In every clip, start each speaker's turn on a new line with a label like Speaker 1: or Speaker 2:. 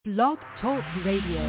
Speaker 1: Blog Talk Radio.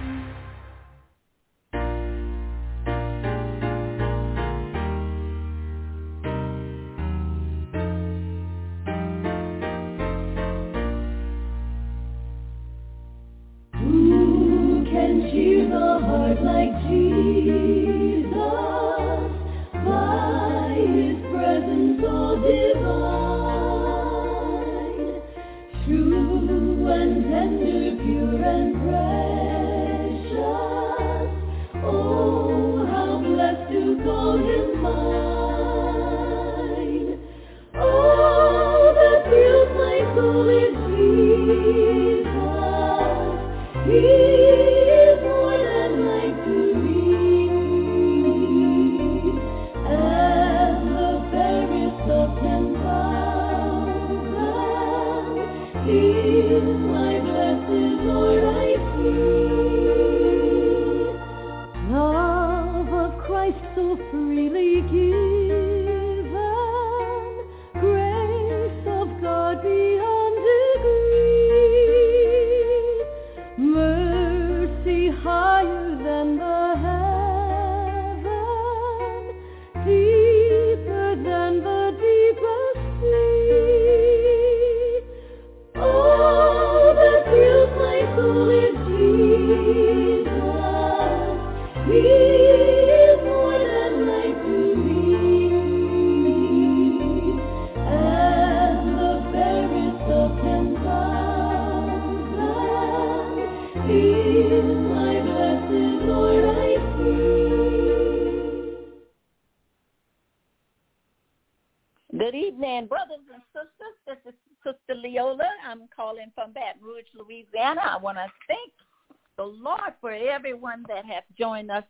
Speaker 2: Good evening, brothers and sisters. This is Sister Leola. I'm calling from Baton Rouge, Louisiana. I want to thank the Lord for everyone that has joined us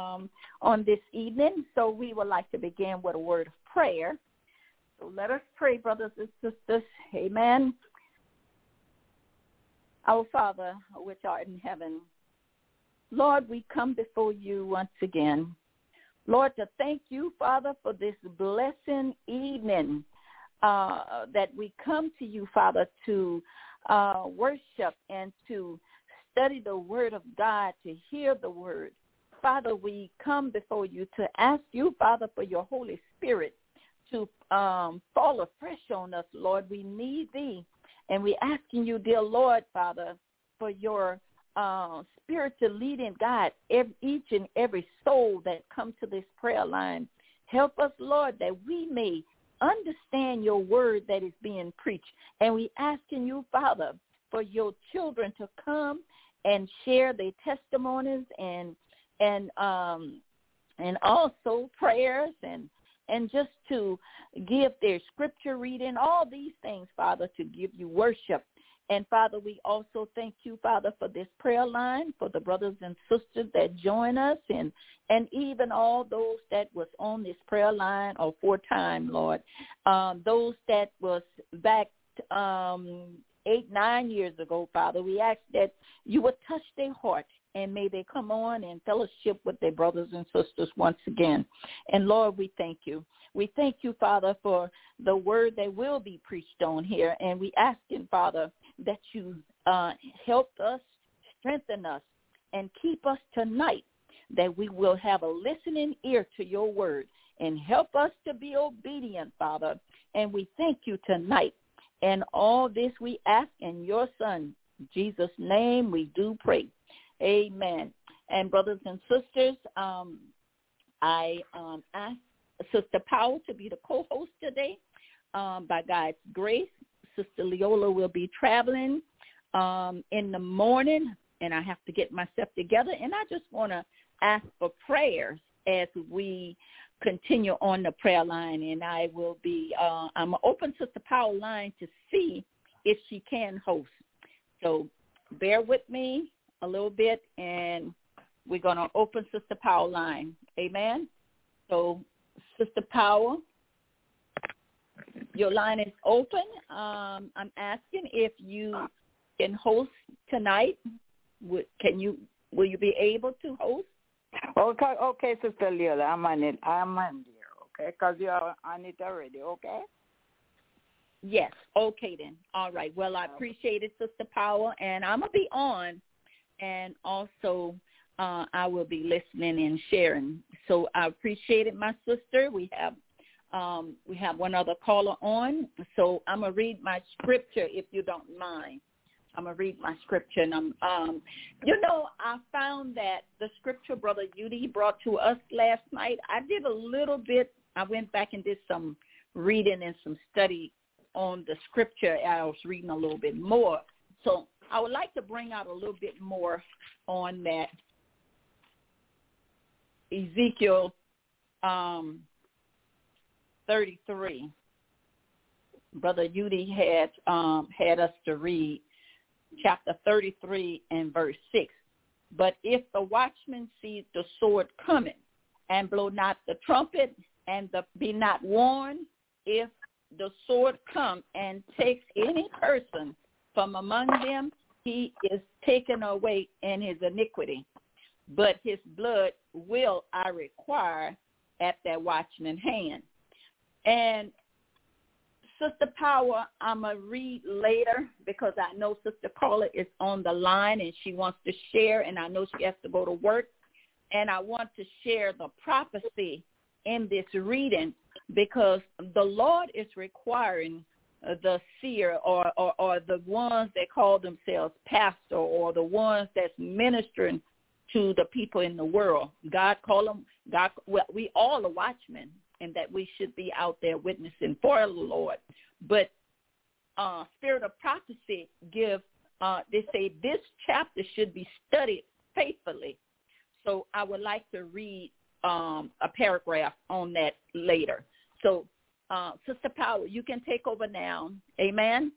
Speaker 2: on this evening. So we would like to begin with a word of prayer. So let us pray, brothers and sisters. Amen. Our Father, which art in heaven, Lord, we come before you once again. Lord, to thank you, Father, for this blessing evening that we come to you, Father, to worship and to study the word of God, to hear the word. Father, we come before you to ask you, Father, for your Holy Spirit to fall afresh on us, Lord. We need thee. And we're asking you, dear Lord, Father, for your spirit to lead and guide each and every soul that comes to this prayer line. Help us, Lord, that we may understand your word that is being preached. And we asking you, Father, for your children to come and share their testimonies and also prayers and just to give their scripture reading, all these things, Father, to give you worship. And, Father, we also thank you, Father, for this prayer line, for the brothers and sisters that join us, and even all those that was on this prayer line or for time, Lord. Those that was back 8-9 years ago, Father, we ask that you would touch their heart, and may they come on and fellowship with their brothers and sisters once again. And, Lord, we thank you. We thank you, Father, for the word that will be preached on here. And we ask you, Father, that you help us, strengthen us, and keep us tonight, that we will have a listening ear to your word, and help us to be obedient, Father. And we thank you tonight. And all this we ask in your Son, Jesus' name, we do pray. Amen. And brothers and sisters, I asked Sister Powell to be the co-host today. By God's grace, Sister Leola will be traveling in the morning, and I have to get myself together. And I just want to ask for prayers as we continue on the prayer line. And I will be, I'm going to open Sister Powell line to see if she can host. So bear with me a little bit, and we're going to open Sister Powell line. Amen. So, Sister Powell, your line is open. I'm asking if you can host tonight. Will you be able to host?
Speaker 3: Okay, Sister Leola, I'm on there, okay? Because you're on it already, okay?
Speaker 2: Yes. Okay, then. All right. Well, I appreciate it, Sister Power, and I'm going to be on, and also I will be listening and sharing. So I appreciate it, my sister. We have one other caller on, so I'm going to read my scripture, if you don't mind. I'm going to read my scripture. And I found that the scripture Brother Udi brought to us last night, I did a little bit. I went back and did some reading and some study on the scripture. I was reading a little bit more. So I would like to bring out a little bit more on that Ezekiel 33. Brother Udi had us to read chapter 33 and verse 6. But if the watchman sees the sword coming, and blow not the trumpet, and be not warned, if the sword come and takes any person from among them, he is taken away in his iniquity. But his blood will I require at that watchman's hand. And Sister Power, I'm going to read later because I know Sister Carla is on the line and she wants to share, and I know she has to go to work. And I want to share the prophecy in this reading because the Lord is requiring the seer or the ones that call themselves pastor or the ones that's ministering to the people in the world. We all are watchmen, and that we should be out there witnessing for the Lord. But Spirit of Prophecy they say this chapter should be studied faithfully. So I would like to read a paragraph on that later. So, Sister Power, you can take over now. Amen?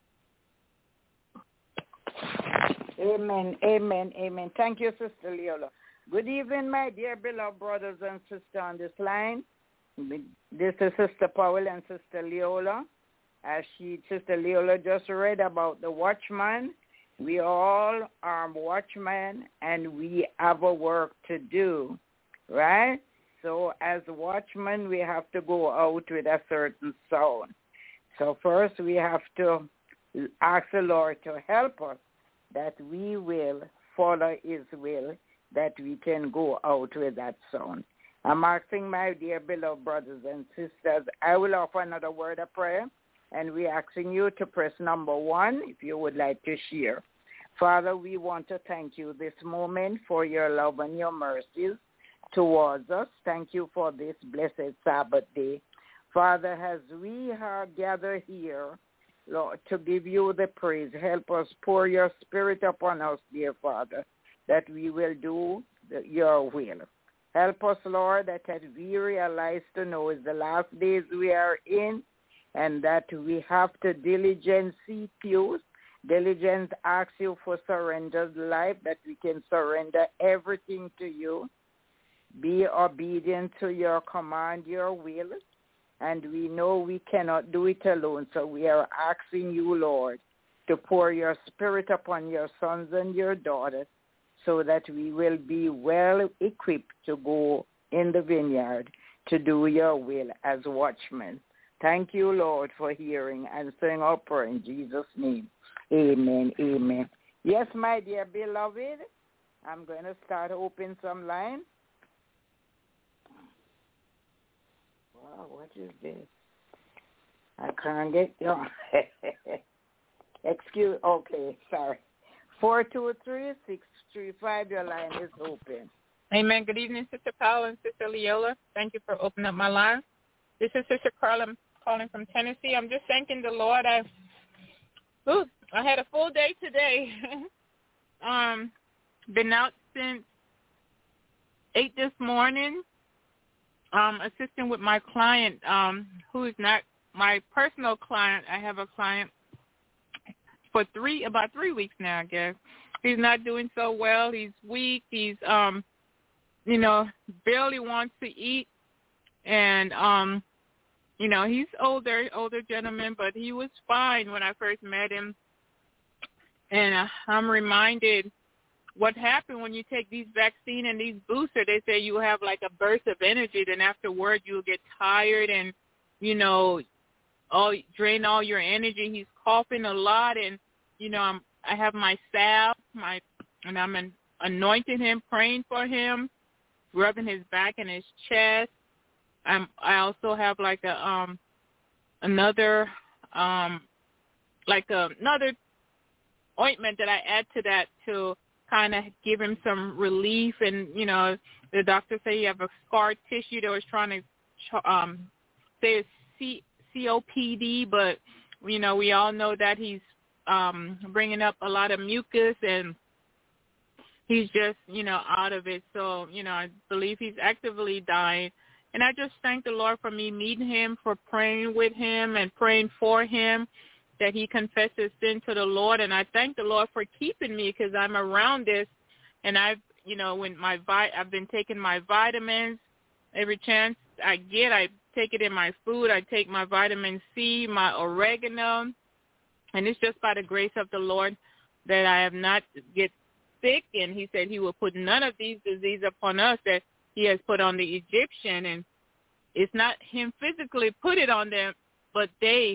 Speaker 3: Amen, amen, amen. Thank you, Sister Leola. Good evening, my dear beloved brothers and sisters on this line. This is Sister Powell and Sister Leola. As Sister Leola just read about the watchman, we all are watchmen and we have a work to do, right? So as watchmen, we have to go out with a certain sound. So first we have to ask the Lord to help us that we will follow his will, that we can go out with that sound. I'm asking my dear beloved brothers and sisters, I will offer another word of prayer, and we're asking you to press number 1 if you would like to share. Father, we want to thank you this moment for your love and your mercies towards us. Thank you for this blessed Sabbath day. Father, as we are gathered here, Lord, to give you the praise, help us pour your spirit upon us, dear Father, that we will do your will. Help us, Lord, that as we realize to know is the last days we are in, and that we have to diligently seek you, diligently ask you for surrendered life, that we can surrender everything to you, be obedient to your command, your will, and we know we cannot do it alone, so we are asking you, Lord, to pour your spirit upon your sons and your daughters, so that we will be well equipped to go in the vineyard to do your will as watchmen. Thank you, Lord, for hearing and saying our prayer in Jesus' name. Amen, amen. Yes, my dear beloved, I'm going to start opening some lines. Wow, what is this? I can't get you. Okay, sorry. 423-635, your line is open.
Speaker 1: Amen. Good evening, Sister Powell and Sister Leola. Thank you for opening up my line. This is Sister Carla calling from Tennessee. I'm just thanking the Lord. I had a full day today. Been out since 8 this morning, assisting with my client, who is not my personal client. I have a client for about 3 weeks now, I guess. He's not doing so well. He's weak. He's, barely wants to eat. And, he's older gentleman, but he was fine when I first met him. And I'm reminded what happened when you take these vaccines and these boosters. They say you have like a burst of energy. Then afterward, you'll get tired and, drain all your energy. He's coughing a lot, and I have my salve, and I'm anointing him, praying for him, rubbing his back and his chest. I also have like another ointment that I add to that to kind of give him some relief. And the doctor said you have a scar tissue. They was trying to say it's COPD, but we all know that he's bringing up a lot of mucus, and he's just out of it. So I believe he's actively dying. And I just thank the Lord for me meeting him, for praying with him and praying for him, that he confesses sin to the Lord. And I thank the Lord for keeping me, because I'm around this. And I've been taking my vitamins every chance I get. I take it in my food. I take my vitamin C, my oregano. And it's just by the grace of the Lord that I have not get sick. And he said he will put none of these diseases upon us that he has put on the Egyptian. And it's not him physically put it on them, but they,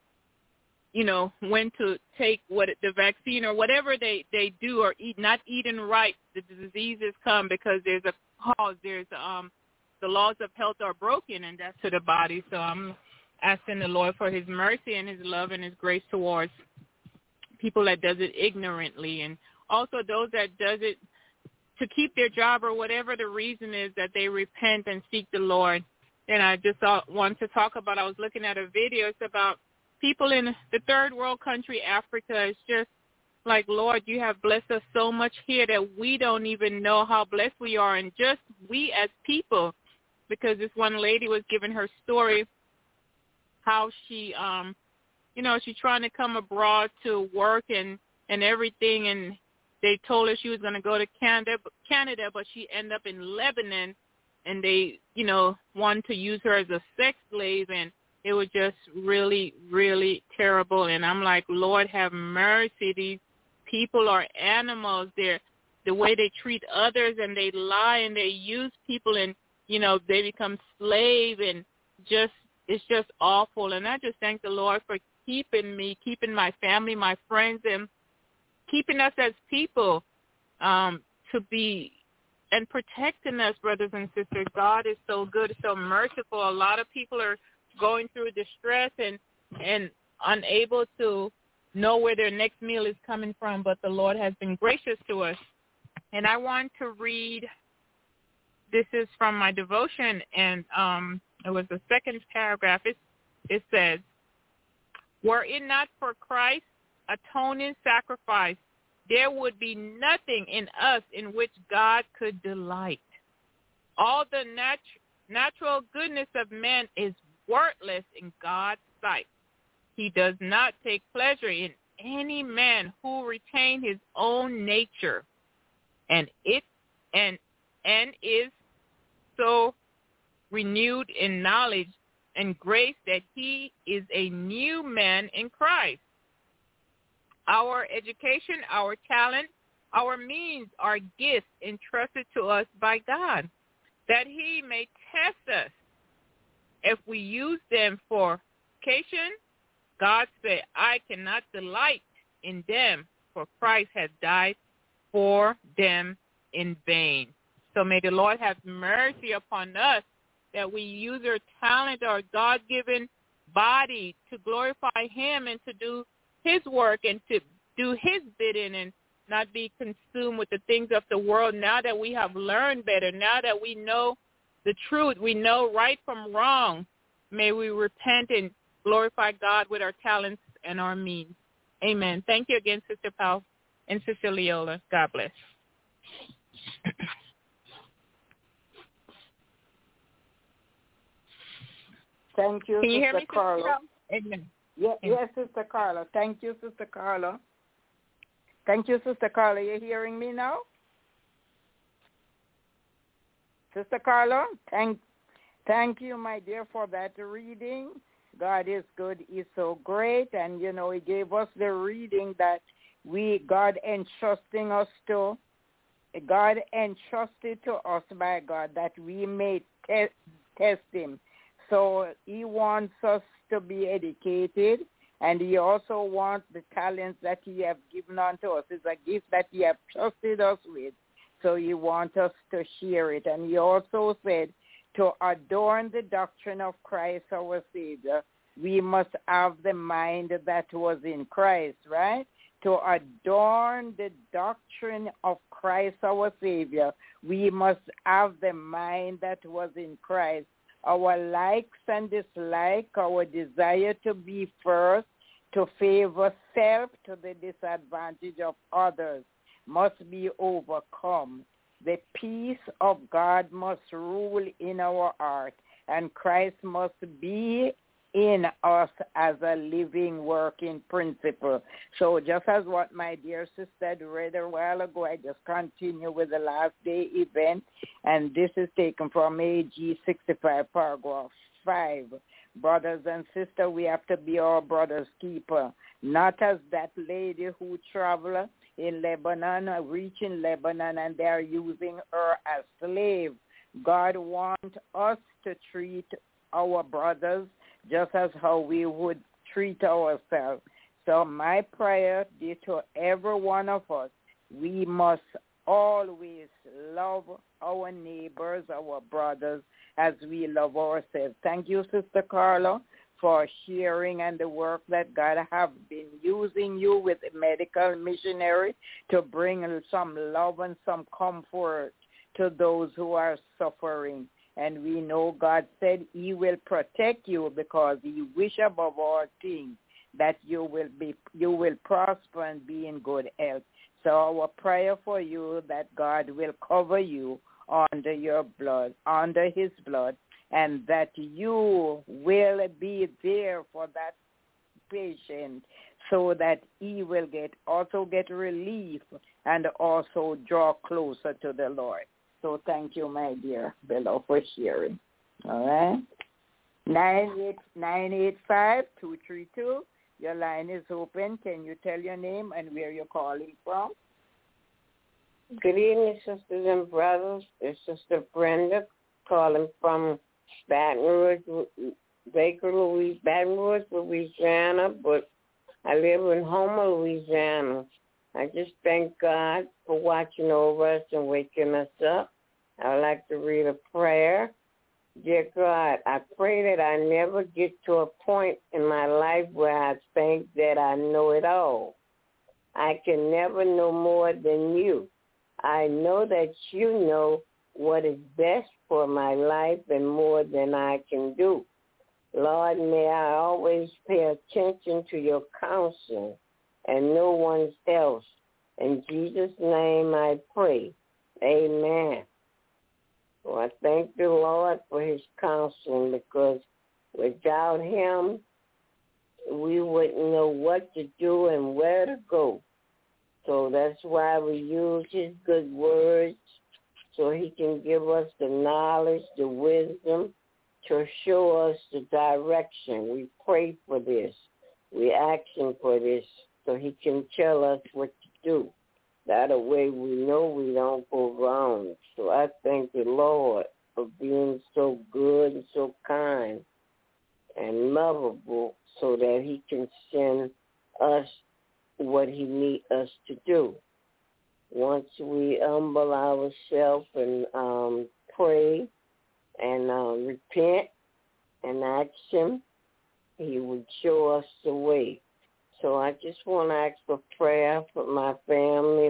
Speaker 1: went to take the vaccine or whatever they do, or not eating right, the diseases come because there's a cause. There's the laws of health are broken, and that's to the body. So I'm asking the Lord for his mercy and his love and his grace towards people that does it ignorantly, and also those that does it to keep their job or whatever the reason is, that they repent and seek the Lord. And I just want to talk about, I was looking at a video, it's about people in the third world country, Africa. It's just like, Lord, you have blessed us so much here that we don't even know how blessed we are, and just we as people, because this one lady was giving her story how she, she's trying to come abroad to work and everything, and they told her she was going to go to Canada, but she ended up in Lebanon, and they, wanted to use her as a sex slave, and it was just really, really terrible. And I'm like, Lord, have mercy. These people are animals. They're the way they treat others, and they lie and they use people, and they become slave, and it's just awful. And I just thank the Lord for keeping me, keeping my family, my friends, and keeping us as people to be and protecting us, brothers and sisters. God is so good, so merciful. A lot of people are going through distress and unable to know where their next meal is coming from, but the Lord has been gracious to us. And I want to read, this is from my devotion, and it was the second paragraph. It says, were it not for Christ's atoning sacrifice, there would be nothing in us in which God could delight. All the natural goodness of man is worthless in God's sight. He does not take pleasure in any man who retain his own nature, and is so renewed in knowledge and grace that he is a new man in Christ. Our education, our talent, our means are gifts entrusted to us by God, that he may test us. If we use them for education, God said, I cannot delight in them, for Christ has died for them in vain. So may the Lord have mercy upon us, that we use our talent, our God-given body, to glorify him and to do his work and to do his bidding, and not be consumed with the things of the world. Now that we have learned better, now that we know the truth, we know right from wrong, may we repent and glorify God with our talents and our means. Amen. Thank you again, Sister Powell and Sister Leola. God bless.
Speaker 3: Thank you,
Speaker 1: Can you hear
Speaker 3: Sister
Speaker 1: me,
Speaker 3: Carla.
Speaker 1: Amen.
Speaker 3: Yes, Sister Carla. Thank you, Sister Carla. Thank you, Sister Carla. You're hearing me now? Sister Carla, thank you, my dear, for that reading. God is good. He's so great. And, he gave us the reading that God entrusting us to. God entrusted to us by God that we may test him. So he wants us to be educated, and he also wants the talents that he has given unto us. It's a gift that he has trusted us with. So he wants us to share it. And he also said, to adorn the doctrine of Christ our Savior, we must have the mind that was in Christ, right? To adorn the doctrine of Christ our Savior, we must have the mind that was in Christ. Our likes and dislikes, our desire to be first, to favor self to the disadvantage of others, must be overcome. The peace of God must rule in our heart, and Christ must be in us as a living working principle. So just as what my dear sister read a while ago, I just continue with the last day event, and this is taken from AG 65, paragraph 5. Brothers and sisters, we have to be our brother's keeper, not as that lady who traveled in Lebanon, reaching Lebanon, and they are using her as slave. God wants us to treat our brothers just as how we would treat ourselves. So my prayer is to every one of us, we must always love our neighbors, our brothers, as we love ourselves. Thank you, Sister Carla, for sharing and the work that God have been using you with a medical missionary to bring some love and some comfort to those who are suffering. And we know God said he will protect you because he wish above all things that you will prosper and be in good health. So our prayer for you that God will cover you under your blood, under his blood, and that you will be there for that patient so that he will also get relief and also draw closer to the Lord. So thank you, my dear Bella, for sharing. All right? 985-232. Your line is open. Can you tell your name and where you're calling from?
Speaker 4: Good evening, sisters and brothers. It's Sister Brenda calling from Baton Rouge, Louisiana, but I live in Homer, Louisiana. I just thank God for watching over us and waking us up. I would like to read a prayer. Dear God, I pray that I never get to a point in my life where I think that I know it all. I can never know more than you. I know that you know what is best for my life and more than I can do. Lord, may I always pay attention to your counsel and no one else. In Jesus' name I pray. Amen. So I thank the Lord for his counsel, because without him, we wouldn't know what to do and where to go. So that's why we use his good words, so he can give us the knowledge, the wisdom, to show us the direction. We pray for this. We ask him for this, so he can tell us what to do. That way we know we don't go wrong. So I thank the Lord for being so good and so kind and lovable, so that he can send us what he needs us to do. Once we humble ourselves and pray and repent and ask him, he would show us the way. So I just want to ask for prayer for my family,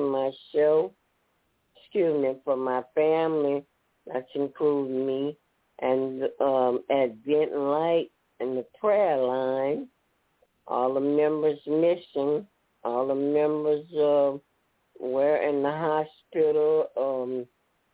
Speaker 4: for my family, that's including me, and at Benton Light and the prayer line, all the members missing, all the members were in the hospital,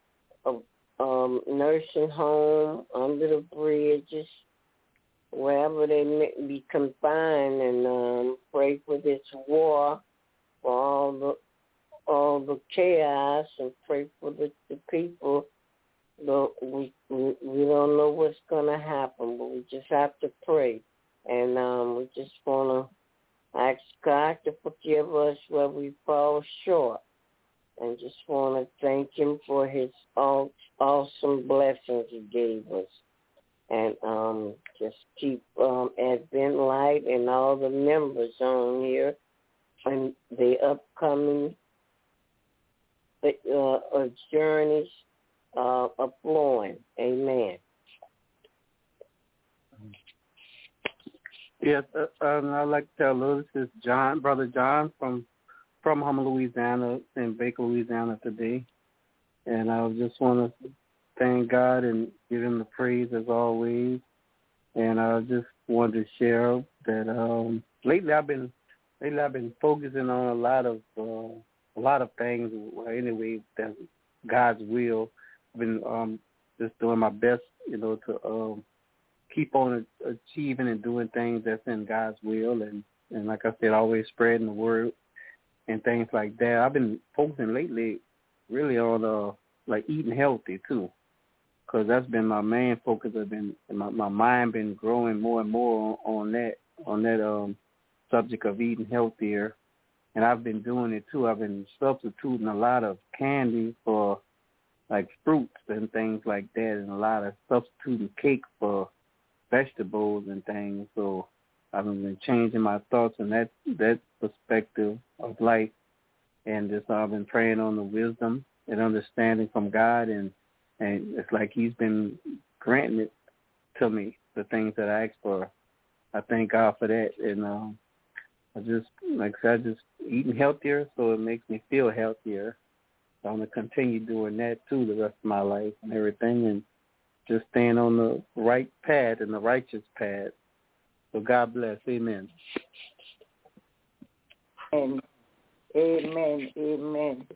Speaker 4: nursing home, under the bridges, wherever they may be confined, and pray for this war, for all the chaos, and pray for the people. We don't know what's going to happen, but we just have to pray. And we just want to ask God to forgive us where we fall short, and just want to thank him for his awesome blessings he gave us. and just keep Advent Light and all the members on here and the upcoming journeys are flowing. Amen.
Speaker 5: Yes, I'd like to tell Louis, this is John, Brother John from Houma, Louisiana, in Baker, Louisiana today. And I just want to thank God and give him the praise as always. And I just wanted to share that lately I've been focusing on a lot of things. Anyway, that's God's will. I've been just doing my best, to keep on achieving and doing things that's in God's will, and like I said, always spreading the word and things like that. I've been focusing lately really on like eating healthy too, because that's been my main focus. I've been my mind been growing more and more on that subject of eating healthier, and I've been doing it too. I've been substituting a lot of candy for like fruits and things like that, and a lot of substituting cake for vegetables and things. So I've been changing my thoughts in that perspective of life, and just I've been praying on the wisdom and understanding from God, and it's like He's been granting it to me, the things that I asked for. I thank God for that, and I just, like I said, just eating healthier, so it makes me feel healthier. So I'm gonna continue doing that too the rest of my life and everything, and just staying on the right path and the righteous path. So God bless. Amen.
Speaker 3: Amen. Amen. Amen.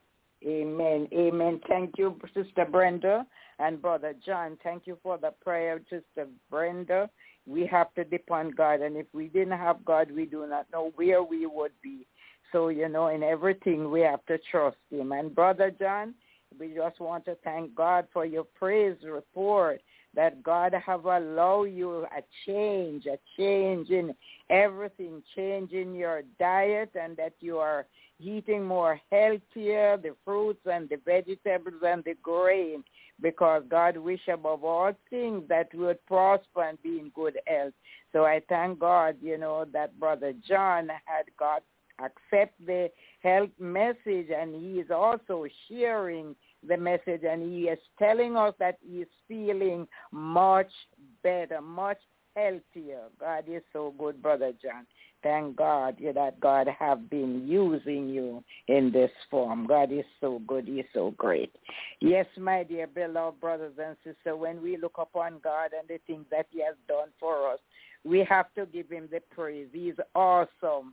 Speaker 3: Amen. Amen. Thank you, Sister Brenda and Brother John. Thank you for the prayer, Sister Brenda. We have to depend on God, and if we didn't have God, we do not know where we would be. So, in everything we have to trust Him. And Brother John, we just want to thank God for your praise report, that God have allowed you a change in everything, change in your diet, and that you are eating more healthier, the fruits and the vegetables and the grain, because God wish above all things that we would prosper and be in good health. So I thank God, that Brother John had got accept the health message, and he is also sharing the message, and he is telling us that he is feeling much better, much healthier. God is so good, Brother John. Thank God that God have been using you in this form. God is so good. He is so great. Yes, my dear beloved brothers and sisters, when we look upon God and the things that He has done for us, we have to give Him the praise. He's awesome.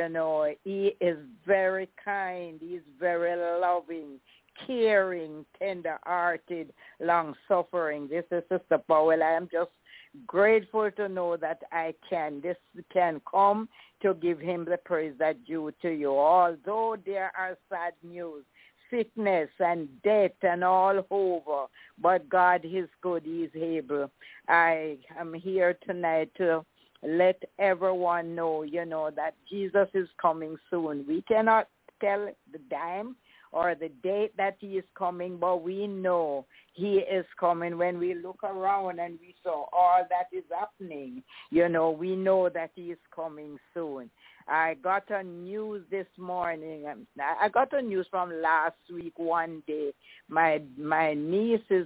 Speaker 3: He is very kind. He's very loving, caring, tender-hearted, long-suffering. This is Sister Powell. I am just grateful to know that this can come to give Him the praise that due to you. Although there are sad news, sickness and death and all over, but God is good. He is able. I am here tonight to let everyone know, that Jesus is coming soon. We cannot tell the time or the date that He is coming, but we know He is coming. When we look around and we saw all that is happening, we know that He is coming soon. I got a news this morning. I got a news from last week one day. My niece is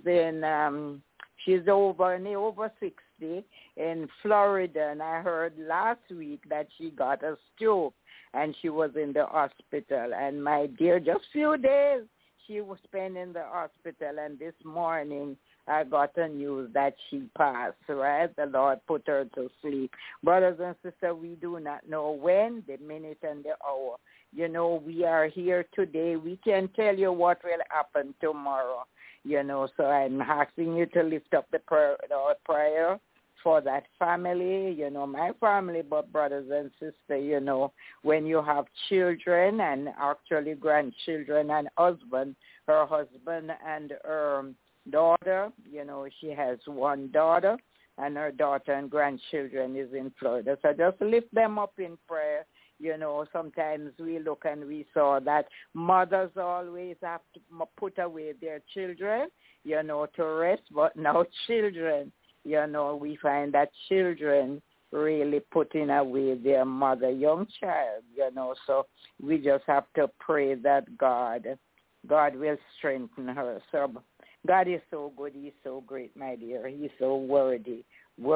Speaker 3: she's over 60 in Florida, and I heard last week that she got a stroke and she was in the hospital. And my dear, just few days she was spent in the hospital, and this morning I got the news that she passed, right? The Lord put her to sleep. Brothers and sisters, we do not know when, the minute and the hour. We are here today. We can tell you what will happen tomorrow. So I'm asking you to lift up the prayer for that family, my family, but brothers and sisters, when you have children and actually grandchildren and her husband and her daughter, she has one daughter, and her daughter and grandchildren is in Florida. So just lift them up in prayer. Sometimes we look and we saw that mothers always have to put away their children, to rest, but now children, we find that children really putting away their mother, young child, so we just have to pray that God will strengthen her. So God is so good. He's so great, my dear. He's so worthy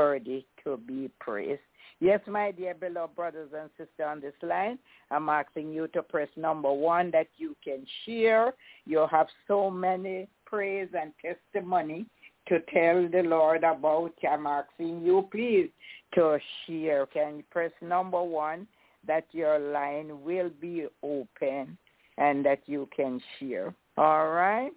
Speaker 3: to be praised. Yes, my dear beloved brothers and sisters on this line, I'm asking you to press number 1 that you can share. You have so many praise and testimony to tell the Lord about. I'm asking you, please, to share. Can you press number 1 that your line will be open and that you can share? All right?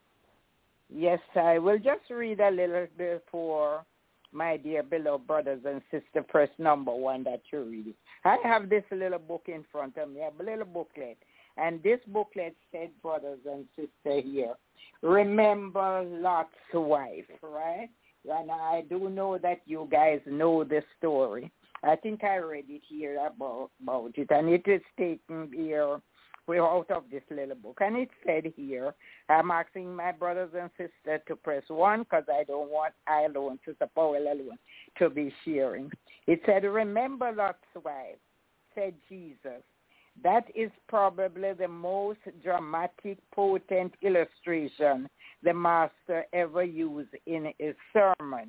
Speaker 3: Yes, I will just read a little before my dear beloved brothers and sisters, press number 1 that you read it. I have this little book in front of me, a little booklet. And this booklet said, brothers and sisters here, remember Lot's wife, right? And I do know that you guys know the story. I think I read it here about it. And it is taken here. We're out of this little book. And it said here, I'm asking my brothers and sisters to press 1 because I don't want I alone, Sister Powell alone, to be sharing. It said, remember Lot's wife, said Jesus. That is probably the most dramatic, potent illustration the Master ever used in his sermon.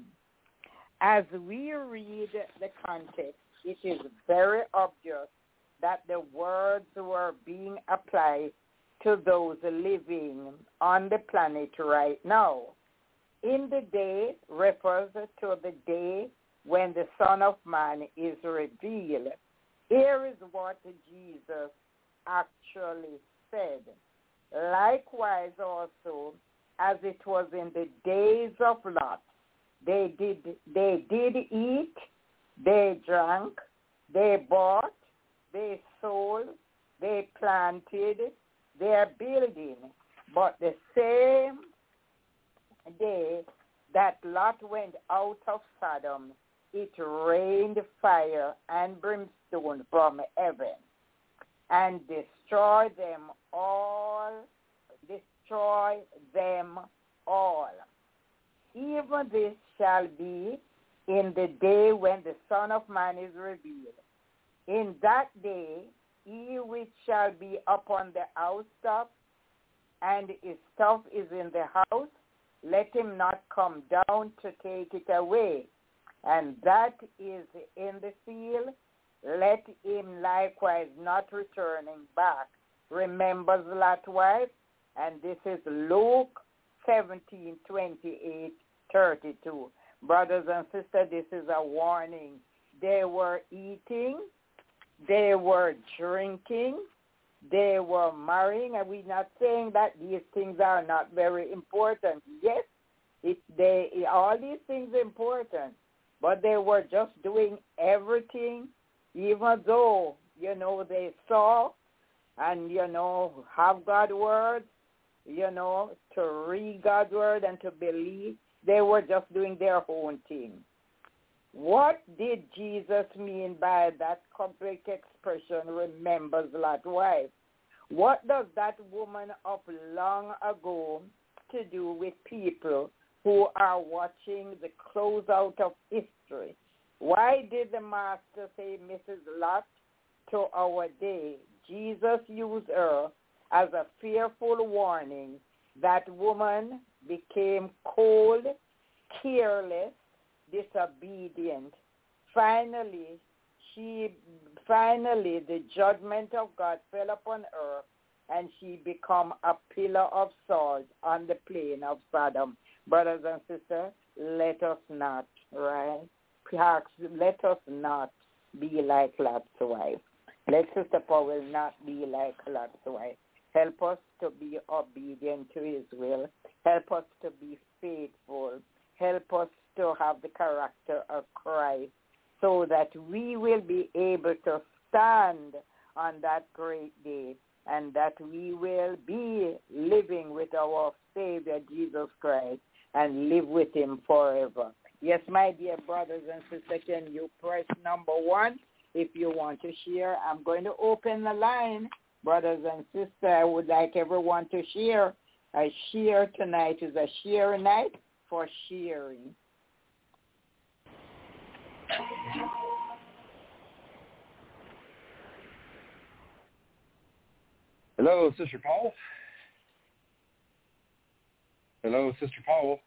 Speaker 3: As we read the context, it is very obvious that the words were being applied to those living on the planet right now. In the day refers to the day when the Son of Man is revealed. Here is what Jesus actually said. Likewise also, as it was in the days of Lot, they did eat, they drank, they bought, they sold, they planted, they are building. But the same day that Lot went out of Sodom, it rained fire and brimstone from heaven and destroy them all. Even this shall be in the day when the Son of Man is revealed. In that day, he which shall be upon the housetop, and his stuff is in the house, let him not come down to take it away. And that is in the field, let him likewise not returning back. Remembers Lot's wife, and this is Luke 17:28-32. Brothers and sisters, this is a warning. They were eating, they were drinking, they were marrying, and we're not saying that these things are not very important. Yes, all these things are important, but they were just doing everything, even though, they saw and, have God's word, to read God's word and to believe. They were just doing their own thing. What did Jesus mean by that complete expression, remembers Lot's wife? What does that woman of long ago to do with people who are watching the closeout of history? Why did the Master say Mrs. Lot to our day? Jesus used her as a fearful warning. That woman became cold, careless, disobedient. Finally, the judgment of God fell upon her, and she became a pillar of salt on the plain of Sodom. Brothers and sisters, let us not, right? Perhaps let us not be like Lot's wife. Let Sister Powell not be like Lot's wife. Help us to be obedient to his will. Help us to be faithful. Help us to have the character of Christ so that we will be able to stand on that great day and that we will be living with our Savior Jesus Christ and live with him forever. Yes, my dear brothers and sisters, can you press number 1 if you want to share? I'm going to open the line. Brothers and sisters, I would like everyone to share. A share tonight is a share night for sharing.
Speaker 6: Hello, Sister Powell. Hello, Sister Powell.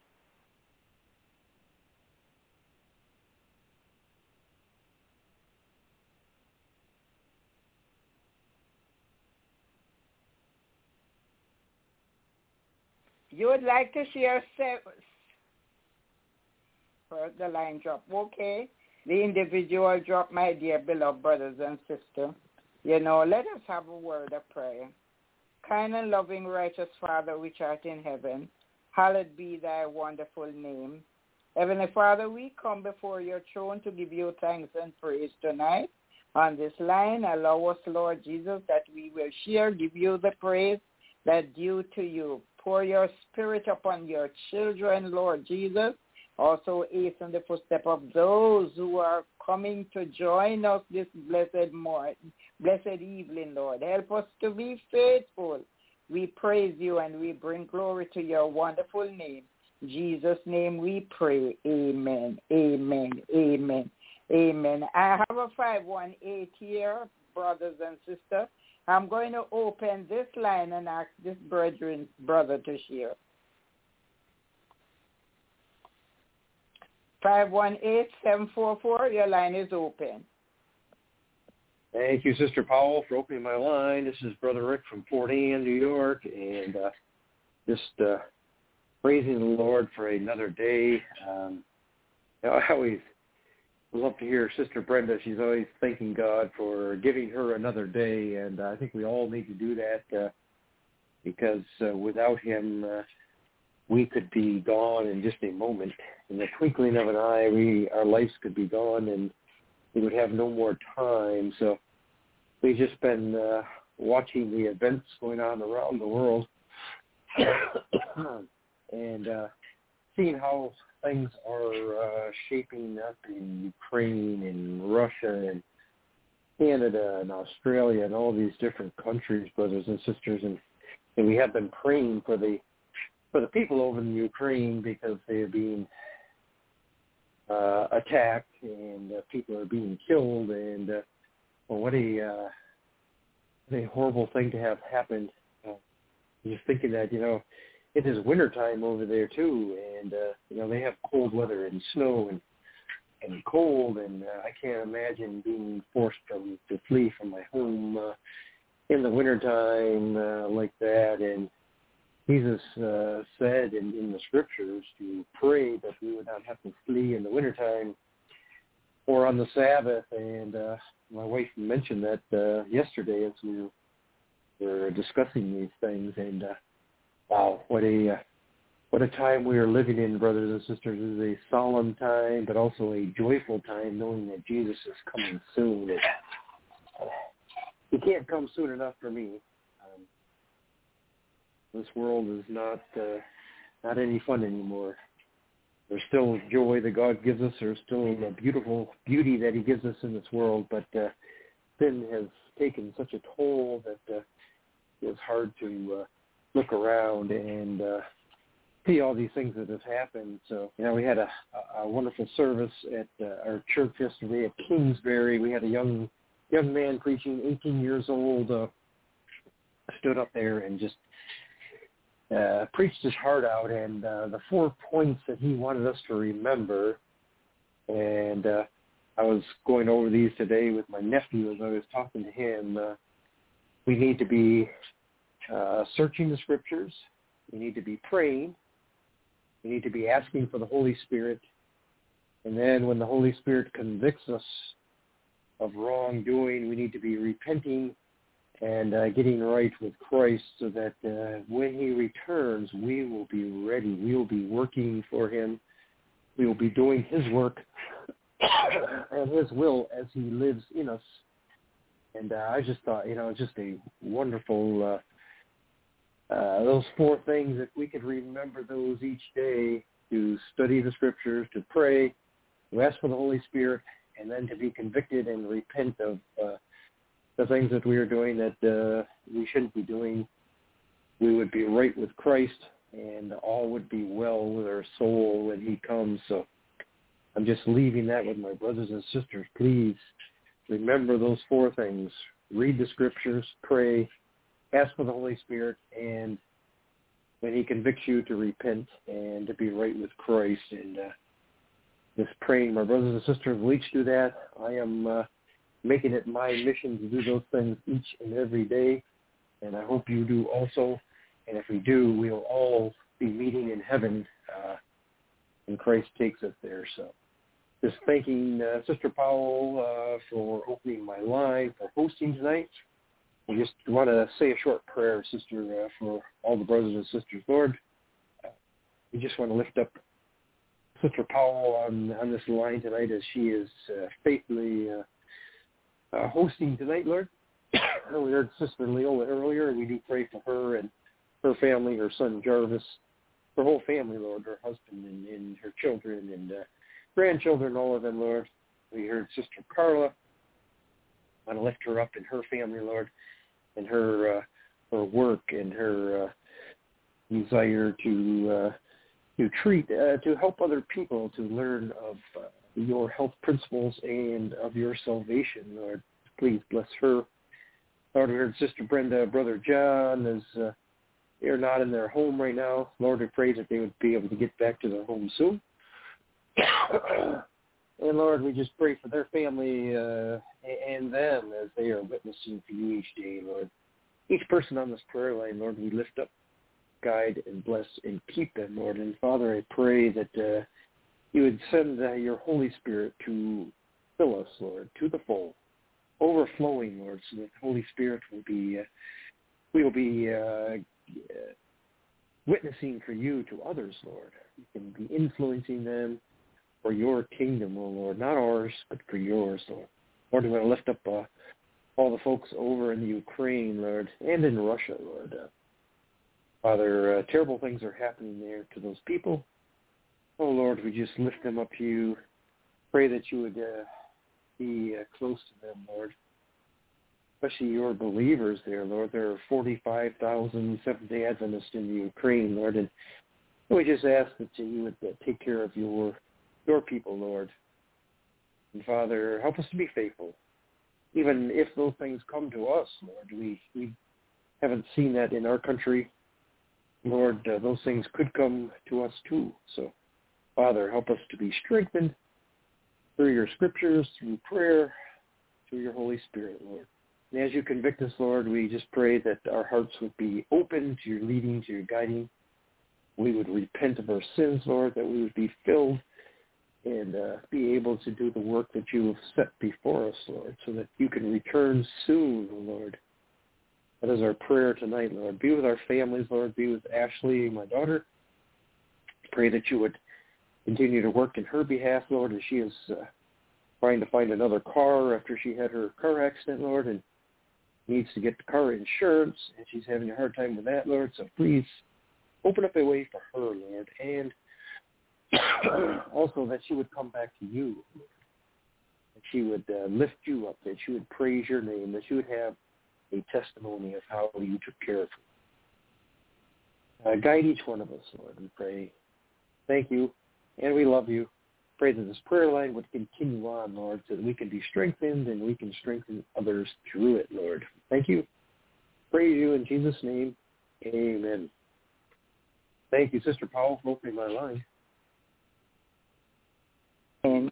Speaker 3: You would like to share the line drop. Okay. The individual drop, my dear beloved brothers and sisters. Let us have a word of prayer. Kind and loving, righteous Father, which art in heaven, hallowed be thy wonderful name. Heavenly Father, we come before your throne to give you thanks and praise tonight. On this line, allow us, Lord Jesus, that we will give you the praise that due to you. Pour your spirit upon your children, Lord Jesus. Also hasten the footstep of those who are coming to join us this blessed evening, Lord. Help us to be faithful. We praise you and we bring glory to your wonderful name. In Jesus' name we pray. Amen, amen, amen, amen. I have a 518 here, brothers and sisters. I'm going to open this line and ask this brother to share. 518-744, your line is open.
Speaker 6: Thank you, Sister Powell, for opening my line. This is Brother Rick from Fort Anne, New York, and just praising the Lord for another day. I always love to hear Sister Brenda. She's always thanking God for giving her another day, and I think we all need to do that because without him, we could be gone in just a moment. In the twinkling of an eye, our lives could be gone, and we would have no more time. So we've just been watching the events going on around the world and seeing how things are shaping up in Ukraine and Russia and Canada and Australia and all these different countries, brothers and sisters. And we have been praying for the people over in Ukraine because they are being attacked and people are being killed. And what a horrible thing to have happened. Just thinking that, it is wintertime over there too, and they have cold weather and snow and cold, and I can't imagine being forced to flee from my home in the wintertime like that. And Jesus said in the scriptures to pray that we would not have to flee in the wintertime or on the Sabbath. And my wife mentioned that yesterday as we were discussing these things. And wow, what a time we are living in, brothers and sisters. It is a solemn time, but also a joyful time, knowing that Jesus is coming soon. He can't come soon enough for me. This world is not any fun anymore. There's still joy that God gives us. There's still a beautiful beauty that he gives us in this world, but sin has taken such a toll that it's hard to look around and see all these things that have happened. So, we had a wonderful service at our church yesterday at Kingsbury. We had a young man preaching, 18 years old, stood up there and just preached his heart out, and the 4 points that he wanted us to remember. And I was going over these today with my nephew as I was talking to him. We need to be searching the scriptures. We need to be praying. We need to be asking for the Holy Spirit. And then when the Holy Spirit convicts us of wrongdoing, we need to be repenting and getting right with Christ so that when he returns, we will be ready. We will be working for him. We will be doing his work and his will as he lives in us. And I just thought, just a wonderful, those 4 things, if we could remember those each day, to study the scriptures, to pray, to ask for the Holy Spirit, and then to be convicted and repent of the things that we are doing that we shouldn't be doing, we would be right with Christ, and all would be well with our soul when he comes. So I'm just leaving that with my brothers and sisters. Please remember those 4 things. Read the scriptures, pray, ask for the Holy Spirit, and when he convicts you, to repent and to be right with Christ. And just praying, my brothers and sisters will each do that. I am making it my mission to do those things each and every day, and I hope you do also. And if we do, we'll all be meeting in heaven when Christ takes us there. So just thanking Sister Powell for opening my line, for hosting tonight. I just want to say a short prayer, Sister, for all the brothers and sisters. Lord, we just want to lift up Sister Powell on this line tonight as she is faithfully hosting tonight, Lord. We heard Sister Leola earlier, and we do pray for her and her family, her son Jarvis, her whole family, Lord, her husband and her children and grandchildren, all of them, Lord. We heard Sister Carla. I want to lift her up and her family, Lord, and her work and her desire to help other people to learn of your health principles and of your salvation, Lord. Please bless her. Lord, we heard Sister Brenda, Brother John, as they're not in their home right now. Lord, we pray that they would be able to get back to their home soon. And Lord, we just pray for their family and them as they are witnessing for you each day, Lord. Each person on this prayer line, Lord, we lift up, guide, and bless and keep them, Lord. And Father, I pray that you would send your Holy Spirit to fill us, Lord, to the full, overflowing, Lord, so that the Holy Spirit will be, we will be witnessing for you to others, Lord. You can be influencing them for your kingdom, oh Lord, not ours, but for yours, Lord. Lord, we want to lift up all the folks over in the Ukraine, Lord, and in Russia, Lord. Father, terrible things are happening there to those people. Oh, Lord, we just lift them up to you. Pray that you would be close to them, Lord, especially your believers there, Lord. There are 45,000 Seventh-day Adventists in the Ukraine, Lord, and we just ask that you would take care of your people, Lord. And Father, help us to be faithful. Even if those things come to us, Lord, we haven't seen that in our country. Lord, those things could come to us too. So, Father, help us to be strengthened through your scriptures, through prayer, through your Holy Spirit, Lord. And as you convict us, Lord, we just pray that our hearts would be open to your leading, to your guiding. We would repent of our sins, Lord, that we would be filled and be able to do the work that you have set before us, Lord, so that you can return soon, Lord. That is our prayer tonight, Lord. Be with our families, Lord. Be with Ashley, my daughter. Pray that you would continue to work in her behalf, Lord, as she is trying to find another car after she had her car accident, Lord, and needs to get the car insurance, and she's having a hard time with that, Lord. So please open up a way for her, Lord, and also that she would come back to you, Lord. That she would lift you up, that she would praise your name, that she would have a testimony of how you took care of her. Guide each one of us, Lord, we pray. Thank you, and we love you. Pray that this prayer line would continue on, Lord, so that we can be strengthened and we can strengthen others through it, Lord. Thank you. Praise you in Jesus' name. Amen. Thank you, Sister Powell, for opening my line.
Speaker 3: Amen.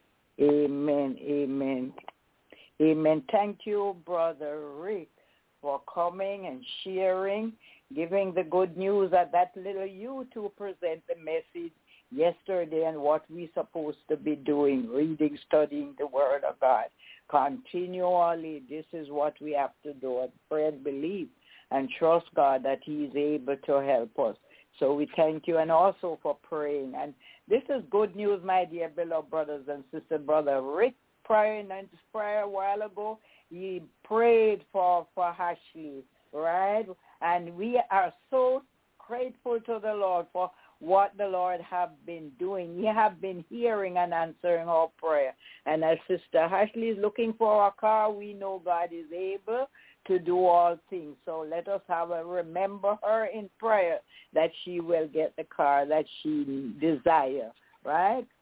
Speaker 3: Amen. Amen. Thank you, Brother Rick, for coming and sharing, giving the good news that little you to present the message yesterday and what we're supposed to be doing, reading, studying the Word of God. Continually, this is what we have to do. Pray and believe and trust God that he is able to help us. So we thank you, and also for praying. And this is good news, my dear beloved brothers and sisters. Brother Rick praying and prayer a while ago, he prayed for Ashley, right? And we are so grateful to the Lord for what the Lord have been doing. He have been hearing and answering our prayer. And as Sister Ashley is looking for a car, we know God is able to do all things. So let us remember her in prayer that she will get the car that she desires, right?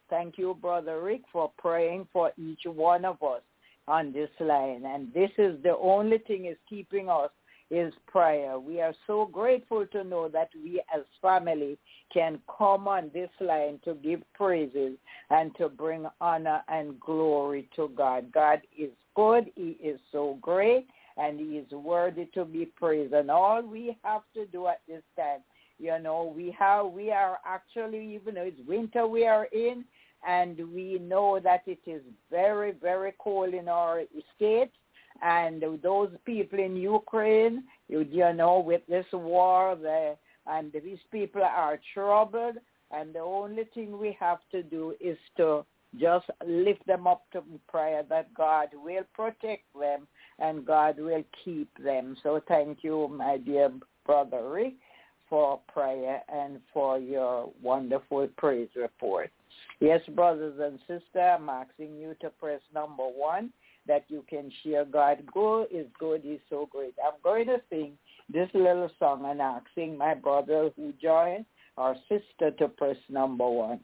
Speaker 3: Thank you, Brother Rick, for praying for each one of us on this line. And this is the only thing is keeping us is prayer. We are so grateful to know that we as family can come on this line to give praises and to bring honor and glory to God. God is good. He is so great, and he is worthy to be praised. And all we have to do at this time, we are actually, even though it's winter we are in, and we know that it is very, very cold in our state. And those people in Ukraine, with this war, and these people are troubled. And the only thing we have to do is to just lift them up to prayer that God will protect them and God will keep them. So thank you, my dear Brother Rick, for prayer and for your wonderful praise report. Yes, brothers and sisters, I'm asking you to press number 1 that you can share God is good, he's so great. I'm going to sing this little song and asking my brother who joined or sister to press number 1.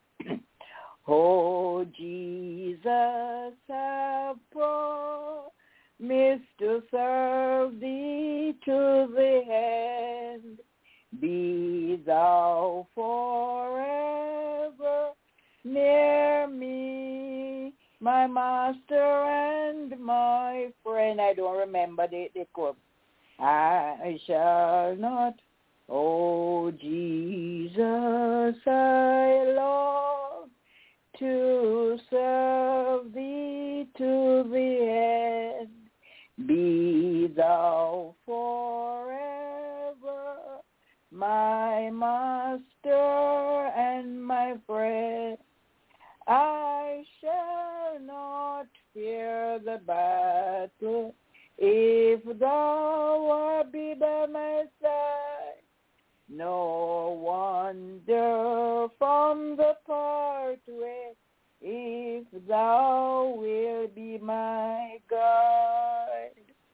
Speaker 3: Oh, Jesus, I promise to serve thee to the end. Be thou forever near me, my master and my friend. I don't remember the quote. I shall not, oh Jesus, I long to serve thee to the end. Be thou forever my master and my friend. I shall not fear the battle if thou art be by my side. No wonder from the pathway if thou wilt be my guide.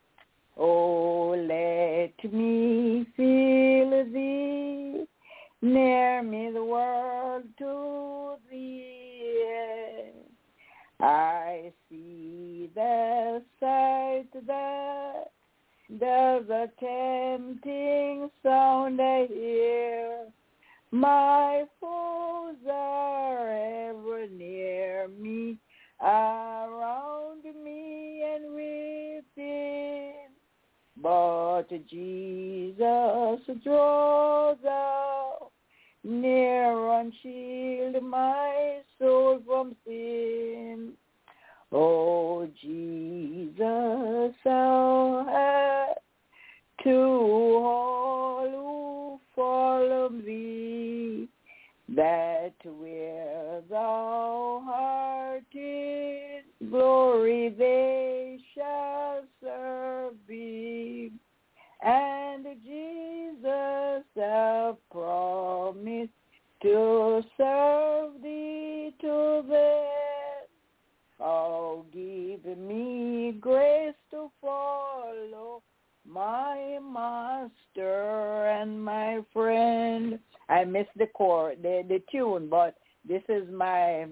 Speaker 3: Oh, let me feel thee, near me the world to thee end. I see the sight that does a tempting sound I hear. My foes are ever near me, around me and within. But Jesus draws out near and shield my soul from sin. Oh, Jesus, thou hast to all who follow thee, that where thou art in glory they shall serve thee. And Jesus hath promised to serve thee to the end. Oh, give me grace to follow my master and my friend. I missed the tune, but this is my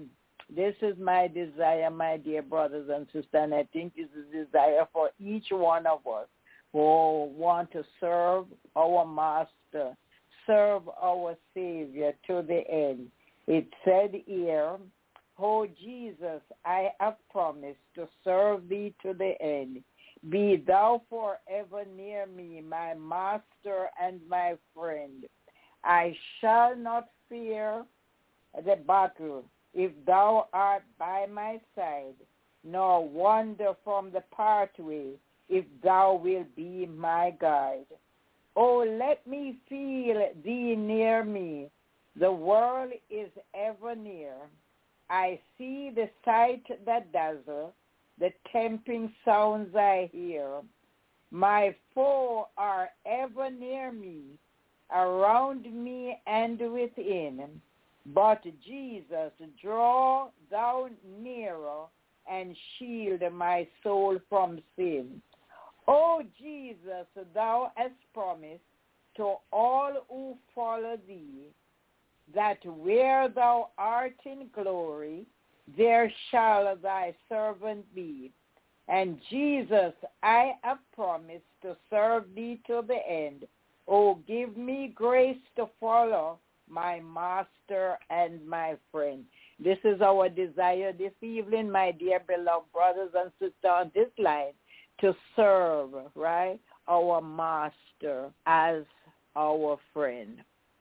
Speaker 3: desire, my dear brothers and sisters, and I think this is a desire for each one of us who want to serve our master, serve our Savior to the end. It said here, oh, Jesus, I have promised to serve thee to the end. Be thou forever near me, my master and my friend. I shall not fear the battle if thou art by my side, nor wander from the pathway if thou wilt be my guide. Oh, let me feel thee near me. The world is ever near. I see the sight that dazzle, the tempting sounds I hear. My foe are ever near me, around me and within. But Jesus, draw thou nearer and shield my soul from sin. O Jesus, thou hast promised to all who follow thee, that where thou art in glory, there shall thy servant be. And Jesus, I have promised to serve thee to the end. Oh, give me grace to follow my master and my friend. This is our desire this evening, my dear beloved brothers and sisters on this line, to serve, right, our master as our friend.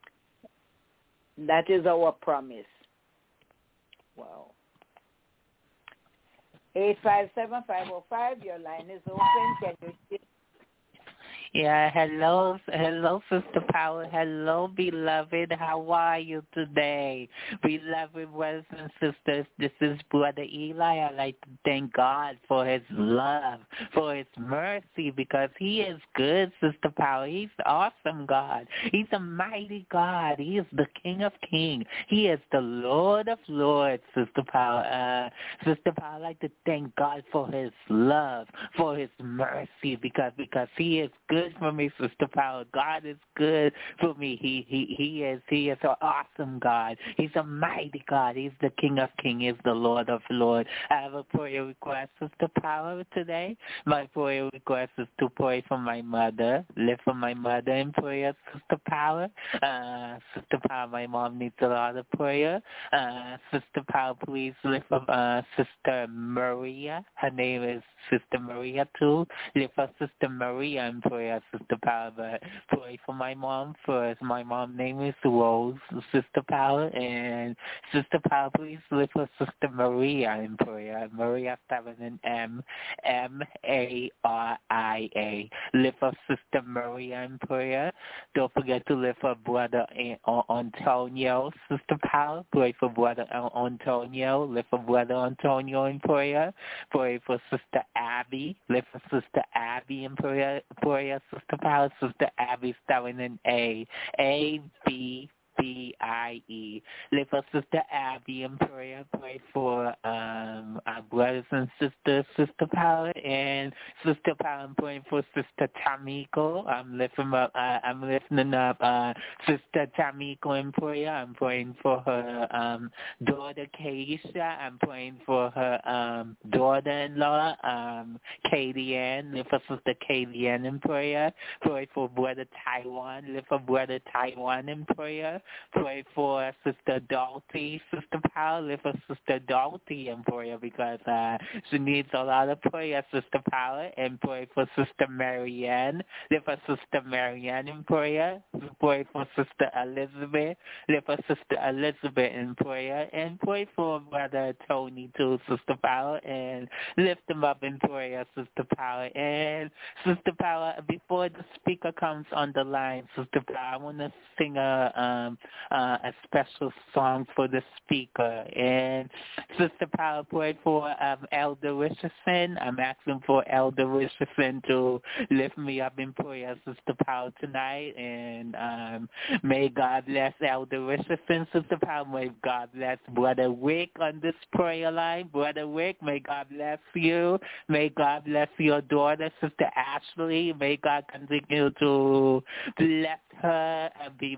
Speaker 3: That is our promise. Wow. 857-505, your line is open. Can you hear?
Speaker 1: Yeah, hello, Sister Power. Hello, beloved. How are you today? Beloved brothers and sisters, this is Brother Eli. I'd like to thank God for his love, for his mercy, because he is good, Sister Power. He's awesome God. He's a mighty God. He is the King of Kings. He is the Lord of Lords, Sister Power. Sister Power, I'd like to thank God for his love, for his mercy, because he is good for me, Sister Power. God is good for me. He is an awesome God. He's a mighty God. He's the King of Kings. He's the Lord of Lords. I have a prayer request, Sister Power, today. My prayer request is to pray for my mother. Live for my mother in prayer, Sister Power. Sister Power, my mom needs a lot of prayer. Sister Power, please lift up Sister Maria. Her name is Sister Maria too. Lift up Sister Maria in prayer, Sister Power. But pray for my mom first. My mom's name is Rose, Sister Power. And Sister Power, please lift up Sister Maria in prayer. Maria started in M-A-R-I-A. Lift up Sister Maria in prayer. Don't forget to lift up Brother Antonio, Sister Power. Pray for Brother Antonio. Lift up Brother Antonio in prayer. Pray for Sister Abby. Lift up Sister Abby in prayer, Sister Power. Sister Abby starting in A-B-B-I-E. Lift up Sister Abby in prayer. Pray for our brothers and sisters, Sister Power, and Sister Power. I'm praying for Sister Tamiko. I'm lifting up Sister Tamiko in prayer. I'm praying for her daughter Keisha. I'm praying for her daughter-in-law Katie Ann. Lift up Sister Katie Ann in prayer. Pray for Brother Taiwan. Lift up Brother Taiwan in prayer. Pray for Sister Dalty, Sister Power. Lift up Sister Dalty in prayer because she needs a lot of prayer, Sister Power. And pray for Sister Marianne. Lift up Sister Marianne in prayer. Pray for Sister Elizabeth. Lift up Sister Elizabeth in prayer. And pray for Brother Tony too, Sister Power. And lift them up in prayer, Sister Power. And Sister Power, before the speaker comes on the line, Sister Power, I want to sing a special song for the speaker. And Sister Power, pray for Elder Richardson. I'm asking for Elder Richardson to lift me up in prayer, Sister Power, tonight. And may God bless Elder Richardson, Sister Power. May God bless Brother Rick on this prayer line. Brother Rick, may God bless you. May God bless your daughter, Sister Ashley. May God continue to bless her and be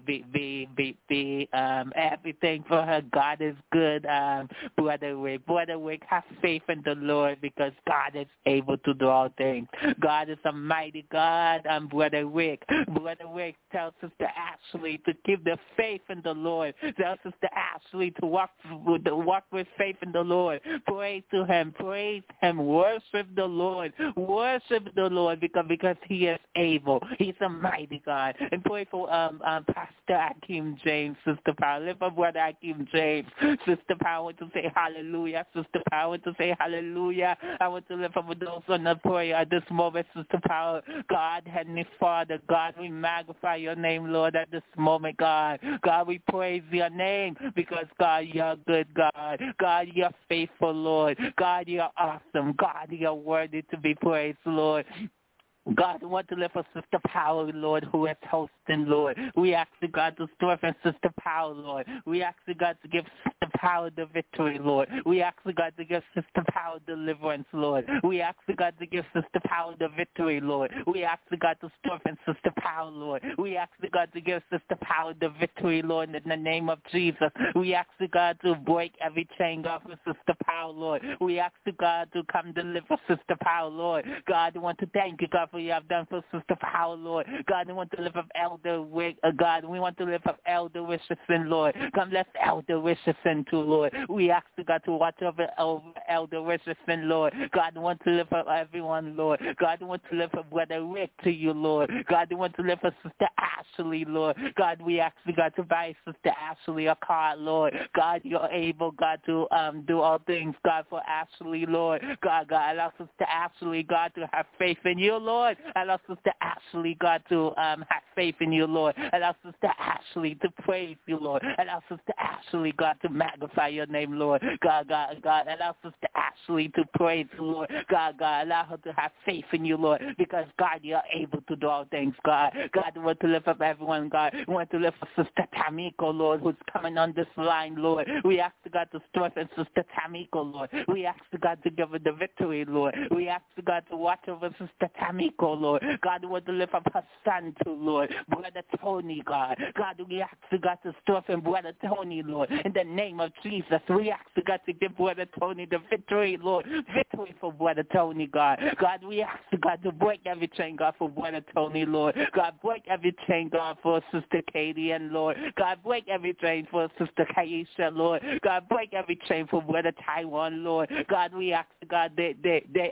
Speaker 1: everything for her. God is good, Brother Rick. Brother Rick, have faith in the Lord because God is able to do all things. God is a mighty God. Brother Rick. Brother Rick, tell Sister Ashley to keep the faith in the Lord. Tell Sister Ashley to walk with faith in the Lord. Pray to him. Praise him. Worship the Lord. Worship the Lord because he is able. He's a mighty God. And pray for Pastor Akeem James, Sister Power. Lift up Brother Akeem James. Sister Power, I want to say hallelujah. Sister Power, I want to say hallelujah. I want to lift up those on the prayer at this moment, Sister Power. God, Heavenly Father, God, we magnify your name, Lord, at this moment, God. God, we praise your name because, God, you're good, God. God, you're faithful, Lord. God, you're awesome. God, you're worthy to be praised, Lord.
Speaker 7: God, we want to lift up Sister Power, Lord, who is hosting, Lord. We ask the God to strengthen Sister Power, Lord. We ask the God to give Sister Power the victory, Lord. We ask the God to give Sister Power deliverance, Lord. We ask the God to give Sister Power the victory, Lord. We ask the God to strengthen Sister Power, Lord. We ask the God to give Sister Power the victory, Lord, in the name of Jesus. We ask the God to break every chain off of Sister Power, Lord. We ask the God to come deliver Sister Power, Lord. God, we want to thank you, God, for you have done for Sister Power, Lord. God, we want to lift up Elder God, we want to lift up Elder Richardson, Lord. Come, bless Elder Richardson too, Lord. We ask the God to watch over Elder Richardson, Lord. God, we want to lift up everyone, Lord. God, we want to lift up Brother Rick to you, Lord. God, we want to lift up Sister Ashley, Lord. God, we ask the God to buy Sister Ashley a car, Lord. God, you're able, God, to do all things, God, for Ashley, Lord. God, allow Sister Ashley, God, to have faith in you, Lord. Allow Sister Ashley, God, to have faith in you, Lord. Allow Sister Ashley to praise you, Lord. Allow Sister Ashley, God, to magnify your name, Lord. God, allow Sister Ashley to praise you, Lord. God, allow her to have faith in you, Lord, because, God, you're able to do all things, God. God, we want to lift up everyone, God. We want to lift up Sister Tamiko, Lord, who's coming on this line, Lord. We ask God to strengthen Sister Tamiko, Lord. We ask God to give her the victory, Lord. We ask God to watch over Sister Tamiko, Lord. God, we want to lift up her son too, Lord. Brother Tony, God. God, we ask God to strengthen Brother Tony, Lord. In the name of Jesus, we ask God to give Brother Tony the victory, Lord. Victory for Brother Tony, God. God, we ask God to break every chain, God, for Brother Tony, Lord. God, break every chain, God, for Sister Katie, and Lord. God, break every chain for Sister Kaisha, Lord. God, break every chain for Brother Taiwan, Lord. God, we ask God, they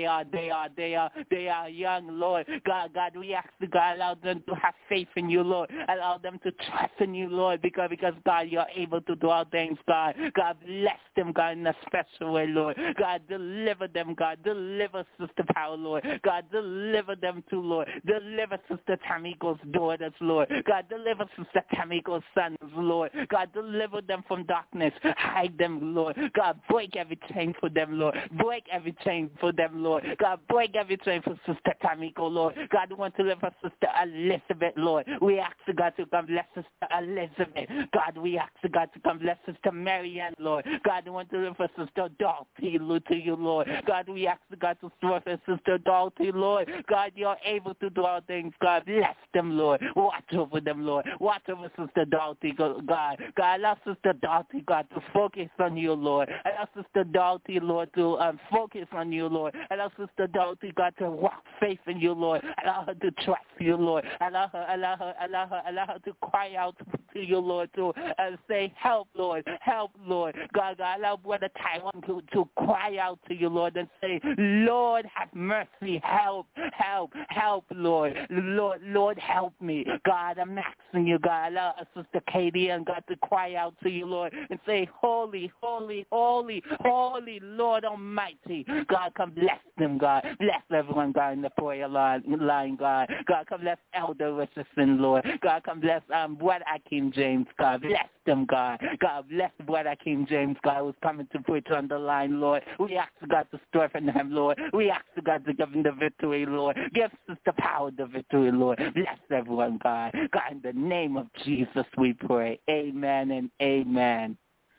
Speaker 7: are young, Lord. God, we ask God, allow them to have faith in you, Lord. Allow them to trust in you, Lord, because God, you're able to do all things, God. God, bless them, God, in a special way, Lord. God, deliver them, God. Deliver Sister Power, Lord. God, deliver them too, Lord. Deliver Sister Tamiko's daughters, Lord. God, deliver Sister Tamiko's sons, Lord. God, deliver them from darkness. Hide them, Lord. God, break every chain for them, Lord. Break every chain for them, Lord. God, break every chain for Sister Tamiko, Lord. God, we want to live for Sister Elizabeth, Lord. We ask God to come bless Sister Elizabeth. God, we ask God to come bless Sister Marianne, Lord. God, we want to live for Sister Dorothy, Lord, to you, Lord. God, we ask God to strengthen Sister Dorothy, Lord. God, you're able to do all things. God, bless them, Lord. Watch over them, Lord. Watch over Sister Dorothy, God. God, allow Sister Dorothy, God, to focus on you, Lord. Allow Sister Dorothy, Lord, to focus on you, Lord. Allow Sister Dorothy, God, to walk faith in you, Lord. Allow her to trust you, Lord. Allow her to cry out to you, Lord, to say, help, Lord. Help, Lord. God, allow Brother Taiwan to cry out to you, Lord, and say, Lord, have mercy. Help, Lord. Lord, help me. God, I'm asking you, God. Allow Sister Katie and God to cry out to you, Lord, and say, holy, holy, holy, holy, Lord Almighty. God, come bless them, God. Bless everyone, God, in the prayer line, God. God, come bless Elder Richardson, Lord. God, come bless Brother Akeem James, God. Bless them, God. God, bless Brother Akeem James, God, who's coming to preach on the line, Lord. We ask God to strengthen him, Lord. We ask God to give him the victory, Lord. Give Sister Power the victory, Lord. Bless everyone, God. God, in the name of Jesus, we pray. Amen and amen.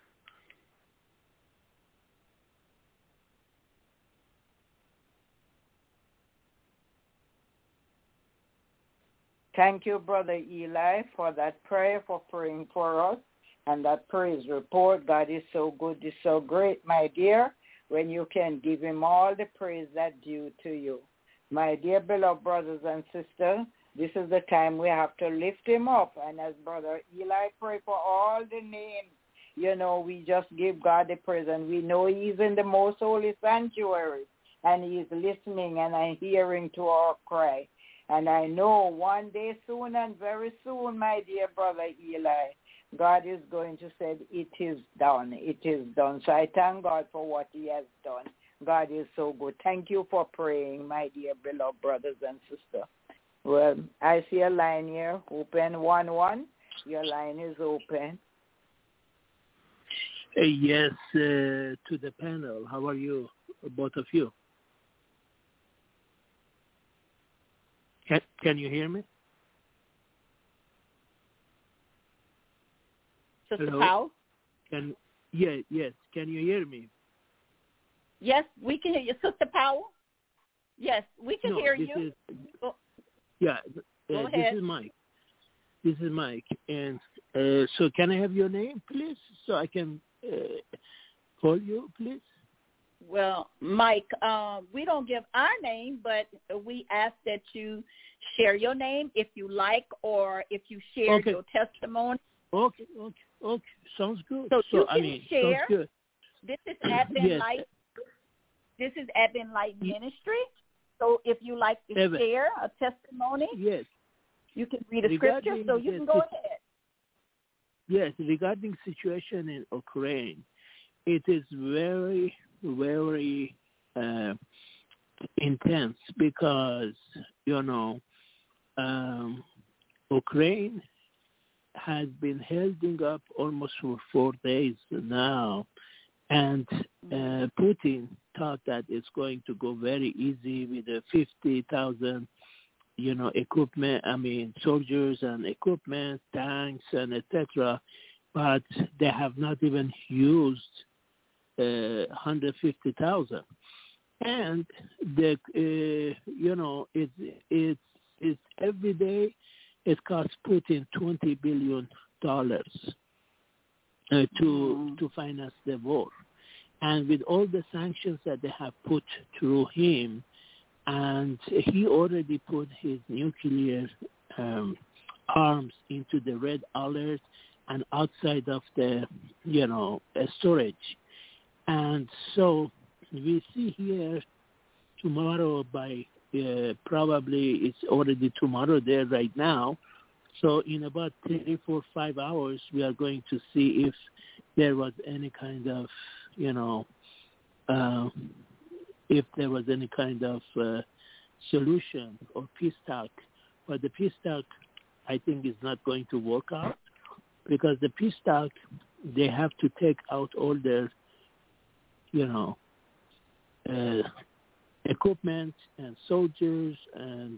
Speaker 3: Thank you, Brother Eli, for that prayer, for praying for us, and that praise report. God is so good, is so great, my dear, when you can give him all the praise that's due to you. My dear beloved brothers and sisters, this is the time we have to lift him up. And as Brother Eli prayed for all the names, we just give God the praise, and we know he's in the most holy sanctuary, and he's listening and hearing to our cry. And I know one day soon, and very soon, my dear Brother Eli, God is going to say, it is done. It is done. So I thank God for what he has done. God is so good. Thank you for praying, my dear beloved brothers and sisters. Well, I see a line here, open 1-1. Your line is open.
Speaker 8: Yes, to the panel. How are you, both of you? Can you hear me?
Speaker 2: Sister
Speaker 8: Hello?
Speaker 2: Powell?
Speaker 8: Yes. Can you hear me?
Speaker 2: Yes, we can hear you. Sister Powell? Yes, we can hear you.
Speaker 8: Go
Speaker 2: ahead.
Speaker 8: This is Mike. And so can I have your name, please, so I can call you, please?
Speaker 2: Well, Mike, we don't give our name, but we ask that you share your name if you like, or if you share your testimony.
Speaker 8: Okay. Sounds good.
Speaker 2: So you can share.
Speaker 8: Sounds good.
Speaker 2: This is Advent Light. This is Advent Light Ministry. So if you like to share a testimony,
Speaker 8: yes,
Speaker 2: you can read a scripture. So you can go ahead.
Speaker 8: Yes, regarding situation in Ukraine, it is very, very intense because Ukraine has been holding up almost for 4 days now, and Putin thought that it's going to go very easy with the 50,000, soldiers and equipment, tanks and etc. But they have not even used 150,000, and it's every day. It costs Putin $20 billion to finance the war. And with all the sanctions that they have put through him, and he already put his nuclear arms into the red alert and outside of the, storage. And so we see here tomorrow by probably it's already tomorrow there right now. So in about 3, 4, 5 hours, we are going to see if there was any kind of, if there was any kind of solution or peace talk. But the peace talk, I think, is not going to work out, because the peace talk, they have to take out all their, equipment and soldiers and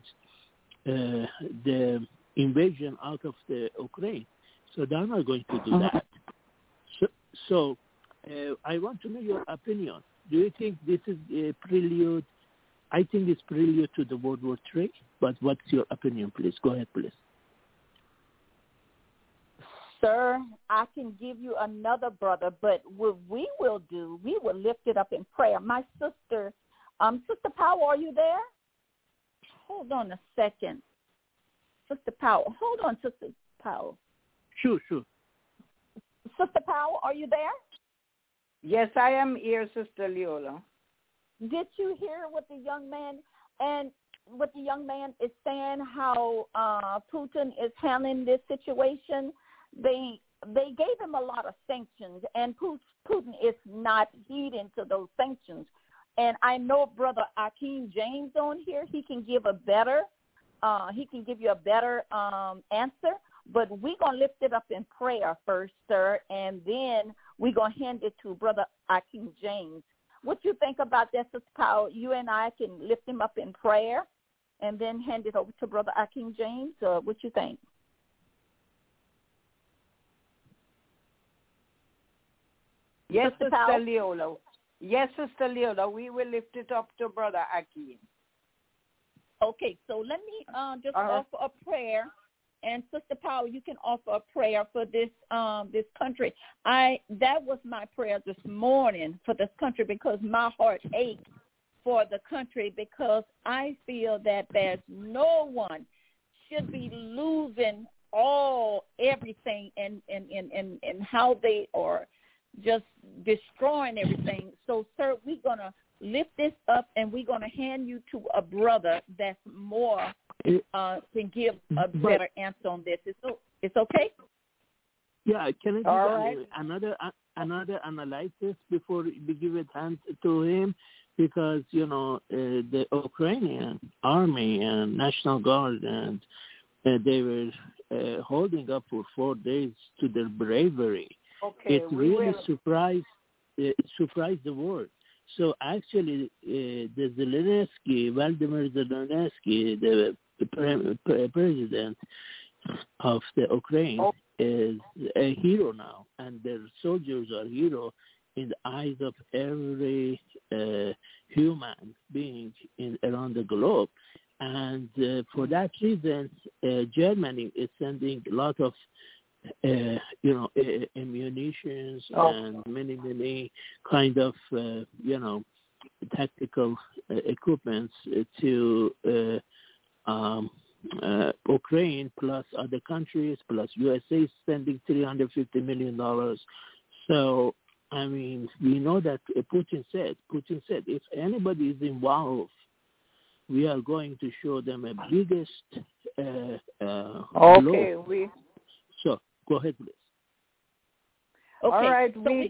Speaker 8: the invasion out of the Ukraine. So they're not going to do that. So I want to know your opinion. Do you think this is a prelude? I think it's prelude to the World War III, but what's your opinion, please? Go ahead, please.
Speaker 2: Sir, I can give you another brother, but what we will do, we will lift it up in prayer. My sister, Sister Powell, are you there? Hold on a second. Sister Powell. Hold on, Sister Powell.
Speaker 8: Sure.
Speaker 2: Sister Powell, are you there?
Speaker 3: Yes, I am here, Sister Leola.
Speaker 2: Did you hear what the young man is saying, how Putin is handling this situation? They gave him a lot of sanctions, and Putin is not heeding to those sanctions. And I know Brother Akeem James on here, he can give you a better answer. But we're going to lift it up in prayer first, sir, and then we're going to hand it to Brother Akeem James. What you think about that, Sister Powell? You and I can lift him up in prayer and then hand it over to Brother Akeem James. What you think?
Speaker 3: Yes, Sister Leola. Yes, Sister Leola. We will lift it up to Brother Akeem.
Speaker 2: Okay, so let me just offer a prayer. And Sister Powell, you can offer a prayer for this country. That was my prayer this morning for this country, because my heart ached for the country, because I feel that there's no one should be losing everything and how they are just destroying everything. So, sir, we're going to lift this up, and we're going to hand you to a brother that's more can give a better answer on this. It's okay?
Speaker 8: Yeah, can I give another analysis before we give it hand to him? Because, the Ukrainian army and National Guard, and they were holding up for 4 days to their bravery.
Speaker 3: Okay,
Speaker 8: it really surprised the world. So actually, Vladimir Zelensky, the president of the Ukraine is a hero now, and their soldiers are heroes in the eyes of every human being around the globe. And for that reason, Germany is sending a lot of, ammunitions and many kind of, tactical equipments to Ukraine, plus other countries, plus USA sending $350 million. So, I mean, we know that Putin said, if anybody is involved, we are going to show them a biggest blow. So, go ahead, please.
Speaker 3: Okay. All right, so we're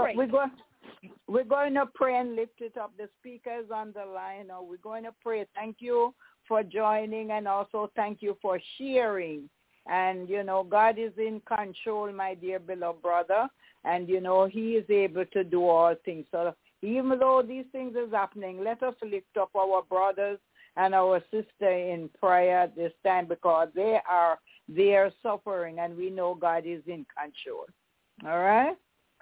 Speaker 3: going to pray and lift it up. The speakers on the line, we're going to pray. Thank you for joining, and also thank you for sharing. And, God is in control, my dear beloved brother, and, he is able to do all things. So even though these things is happening, let us lift up our brothers and our sister in prayer this time, because they are suffering, and we know God is in control. All right?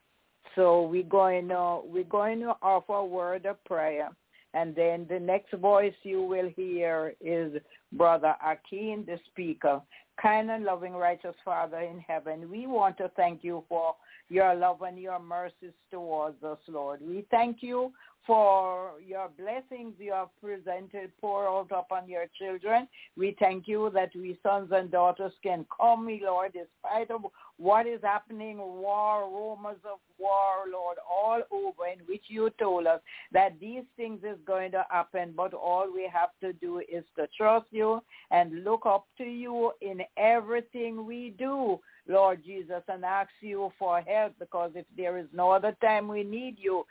Speaker 3: So we're going to offer a word of prayer. And then the next voice you will hear is Brother Akeem, the speaker. Kind and loving, righteous Father in heaven, we want to thank you for your love and your mercies towards us, Lord. We thank you for your blessings you have presented, pour out upon your children. We thank you that we sons and daughters can come, Lord, despite of what is happening, rumors of war, Lord, all over, in which you told us that these things is going to happen, but all we have to do is to trust you and look up to you in everything we do, Lord Jesus, and ask you for help, because if there is no other time we need you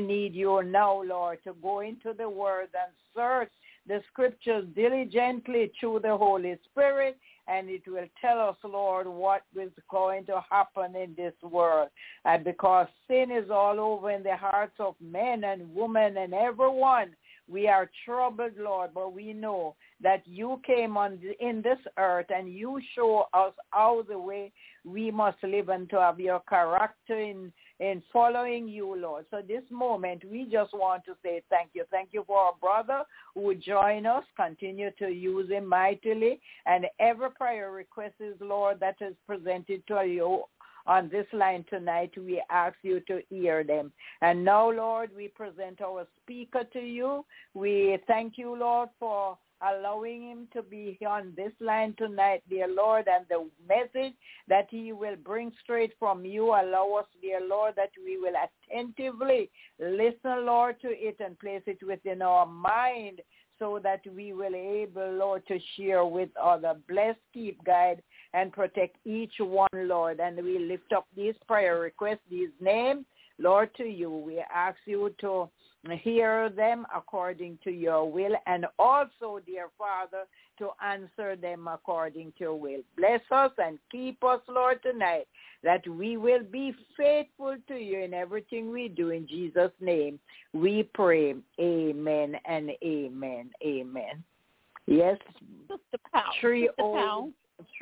Speaker 3: now, Lord, to go into the Word and search the Scriptures diligently through the Holy Spirit, and it will tell us, Lord, what is going to happen in this world. And because sin is all over in the hearts of men and women and everyone, we are troubled, Lord, but we know that you came in this earth and you show us how the way we must live and to have your character in following you, Lord. So this moment, we just want to say thank you. Thank you for our brother who would join us, continue to use him mightily, and every prayer request is, Lord, that is presented to you on this line tonight, we ask you to hear them. And now, Lord, we present our speaker to you. We thank you, Lord, for allowing him to be on this line tonight, dear Lord, and the message that he will bring straight from you. Allow us, dear Lord, that we will attentively listen, Lord, to it and place it within our mind, so that we will able, Lord, to share with others. Bless, keep, guide, and protect each one, Lord. And we lift up these prayer requests, these names, Lord, to you. We ask you to hear them according to your will, and also, dear Father, to answer them according to your will. Bless us and keep us, Lord, tonight, that we will be faithful to you in everything we do. In Jesus' name we pray. Amen and amen. Amen. Yes.
Speaker 2: Sister Powell.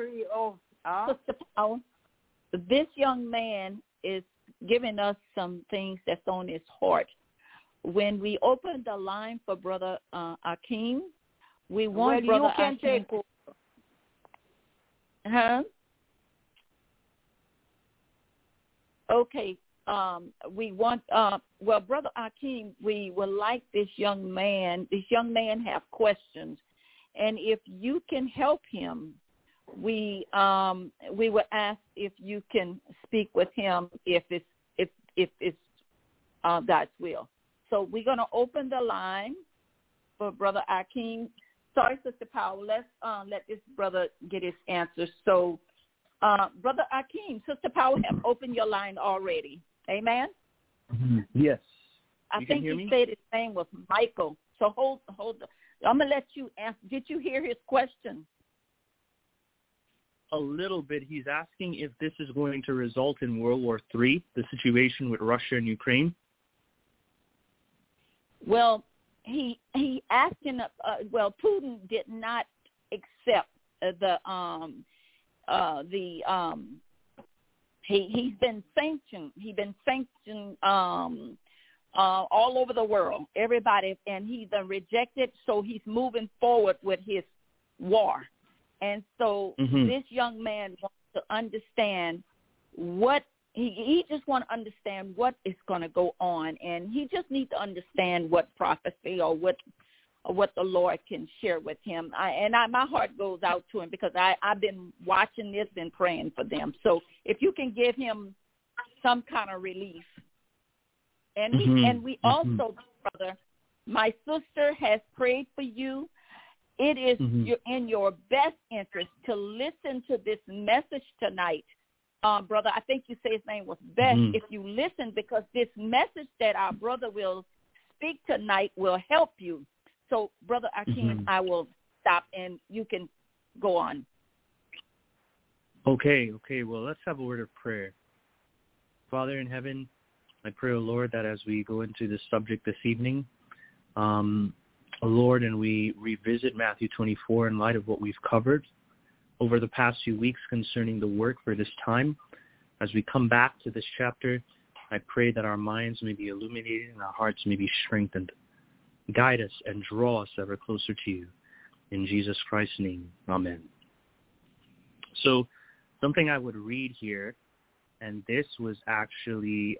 Speaker 2: Sister Powell, this young man is giving us some things that's on his heart. When we open the line for Brother Akeem, we want Brother Akeem. Take over. Huh? Okay. We want, Brother Akeem, we would like this young man have questions. And if you can help him, we would ask if you can speak with him if it's God's will. So we're going to open the line for Brother Akeem. Sorry, Sister Powell. Let's let this brother get his answer. So, Brother Akeem, Sister Powell have opened your line already. Amen?
Speaker 9: Yes.
Speaker 2: I think he said his name was Michael. So hold. I'm going to let you answer. Did you hear his question?
Speaker 9: A little bit. He's asking if this is going to result in World War III, the situation with Russia and Ukraine.
Speaker 2: Well, he asked him. Putin did not accept he's been sanctioned. He's been sanctioned all over the world. Everybody, and he's rejected. So he's moving forward with his war. And so this young man wants to understand what he just want to understand what is going to go on, and he just needs to understand what prophecy or what the Lord can share with him. My heart goes out to him because I've been watching this and praying for them. So if you can give him some kind of relief, and we also, brother, my sister has prayed for you. It is in your best interest to listen to this message tonight. Brother, I think you say his name was Beth. If you listen, because this message that our brother will speak tonight will help you. So, Brother Akeem, I will stop, and you can go on.
Speaker 9: Okay. Well, let's have a word of prayer. Father in heaven, I pray, O Lord, that as we go into this subject this evening, Lord, and we revisit Matthew 24 in light of what we've covered over the past few weeks concerning the work for this time. As we come back to this chapter, I pray that our minds may be illuminated and our hearts may be strengthened. Guide us and draw us ever closer to you. In Jesus Christ's name, amen. So something I would read here, and this was actually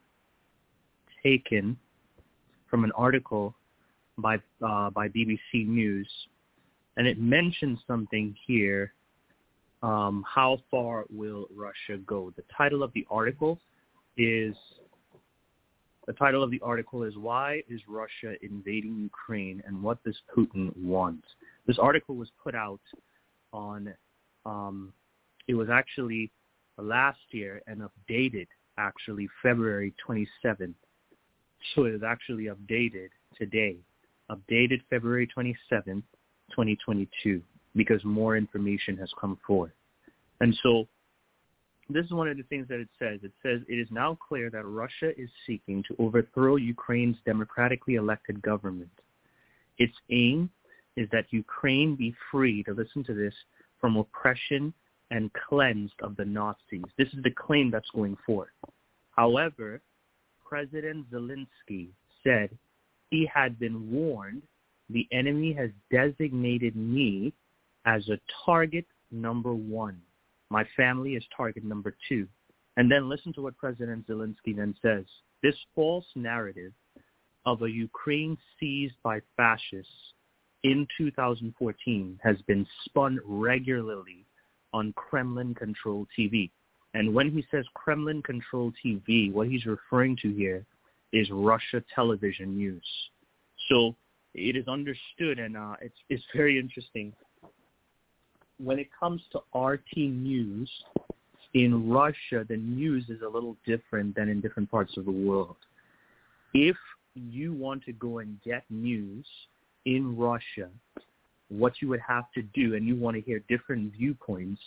Speaker 9: taken from an article by BBC News, and it mentions something here. How far will Russia go? The title of the article is Why is Russia Invading Ukraine and What Does Putin Want? This article was put out on, it was actually last year and updated actually February 27th. So it is actually updated today, updated February 27th, 2022, because more information has come forth. And so this is one of the things that it says. It says, it is now clear that Russia is seeking to overthrow Ukraine's democratically elected government. Its aim is that Ukraine be freed, listen to this, from oppression and cleansed of the Nazis. This is the claim that's going forth. However, President Zelensky said he had been warned the enemy has designated me as a target number 1. My family is target number 2. And then listen to what President Zelensky then says. This false narrative of a Ukraine seized by fascists in 2014 has been spun regularly on Kremlin-controlled TV. And when he says Kremlin-controlled TV, what he's referring to here is Russia television news. So it is understood, and it's very interesting. When it comes to RT News, in Russia, the news is a little different than in different parts of the world. If you want to go and get news in Russia, what you would have to do, and you want to hear different viewpoints,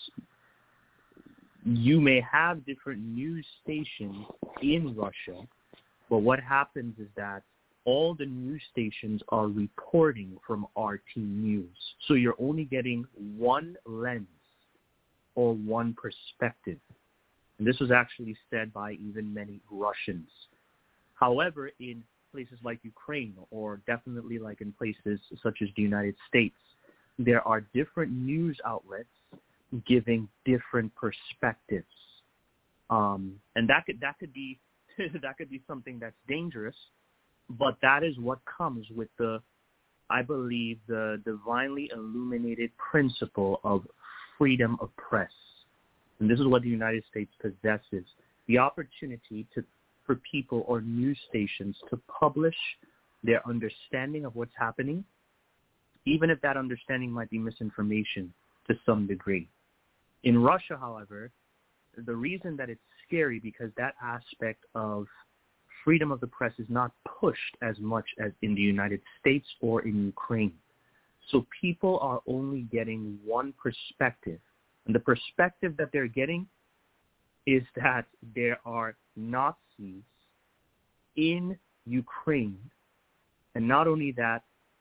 Speaker 9: you may have different news stations in Russia, but what happens is that all the news stations are reporting from RT News. So you're only getting one lens or one perspective. And this was actually said by even many Russians. However, in places like Ukraine, or definitely like in places such as the United States, there are different news outlets giving different perspectives. And that could be something that's dangerous. But that is what comes with I believe, the divinely illuminated principle of freedom of press. And this is what the United States possesses, the opportunity for people or news stations to publish their understanding of what's happening, even if that understanding might be misinformation to some degree. In Russia, however, the reason that it's scary because that aspect of freedom of the press is not pushed as much as in the United States or in Ukraine. So people are only getting one perspective. And the perspective that they're getting is that there are Nazis in Ukraine. And not only that,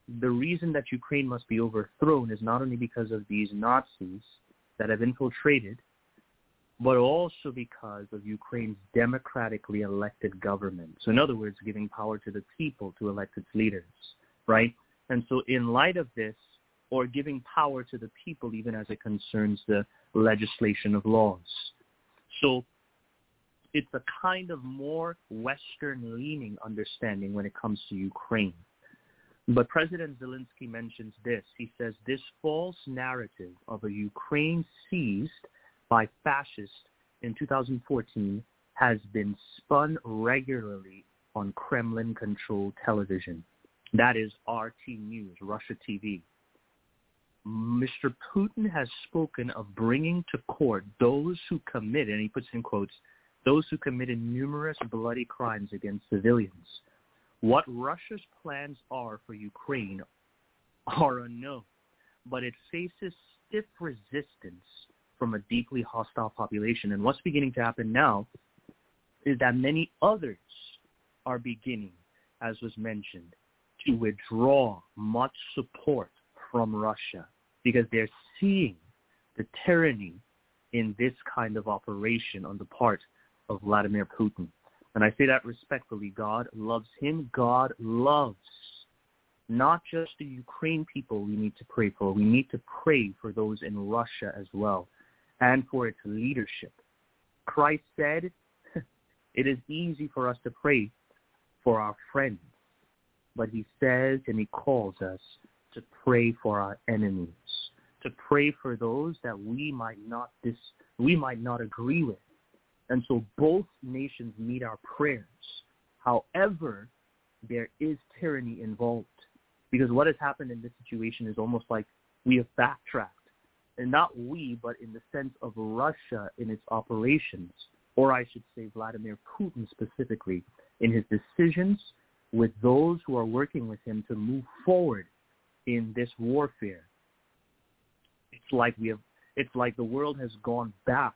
Speaker 9: the reason that Ukraine must be overthrown is not only because of these Nazis that have infiltrated, but also because of Ukraine's democratically elected government. So in other words, giving power to the people to elect its leaders, right? And so in light of this, or giving power to the people even as it concerns the legislation of laws. So it's a kind of more Western-leaning understanding when it comes to Ukraine. But President Zelensky mentions this. He says this false narrative of a Ukraine seized by fascists in 2014 has been spun regularly on Kremlin-controlled television. That is RT News, Russia TV. Mr. Putin has spoken of bringing to court those who committed, and he puts in quotes, those who committed numerous bloody crimes against civilians. What Russia's plans are for Ukraine are unknown, but it faces stiff resistance from a deeply hostile population. And what's beginning to happen now is that many others are beginning, as was mentioned, to withdraw much support from Russia because they're seeing the tyranny in this kind of operation on the part of Vladimir Putin. And I say that respectfully. God loves him. God loves not just the Ukraine people we need to pray for. We need to pray for those in Russia as well and for its leadership. Christ said, it is easy for us to pray for our friends, but he says and he calls us to pray for our enemies, to pray for those that we might not agree with. And so both nations need our prayers. However, there is tyranny involved, because what has happened in this situation is almost like we have backtracked. And not we, but in the sense of Russia in its operations, or I should say Vladimir Putin specifically, in his decisions with those who are working with him to move forward in this warfare. It's like the world has gone back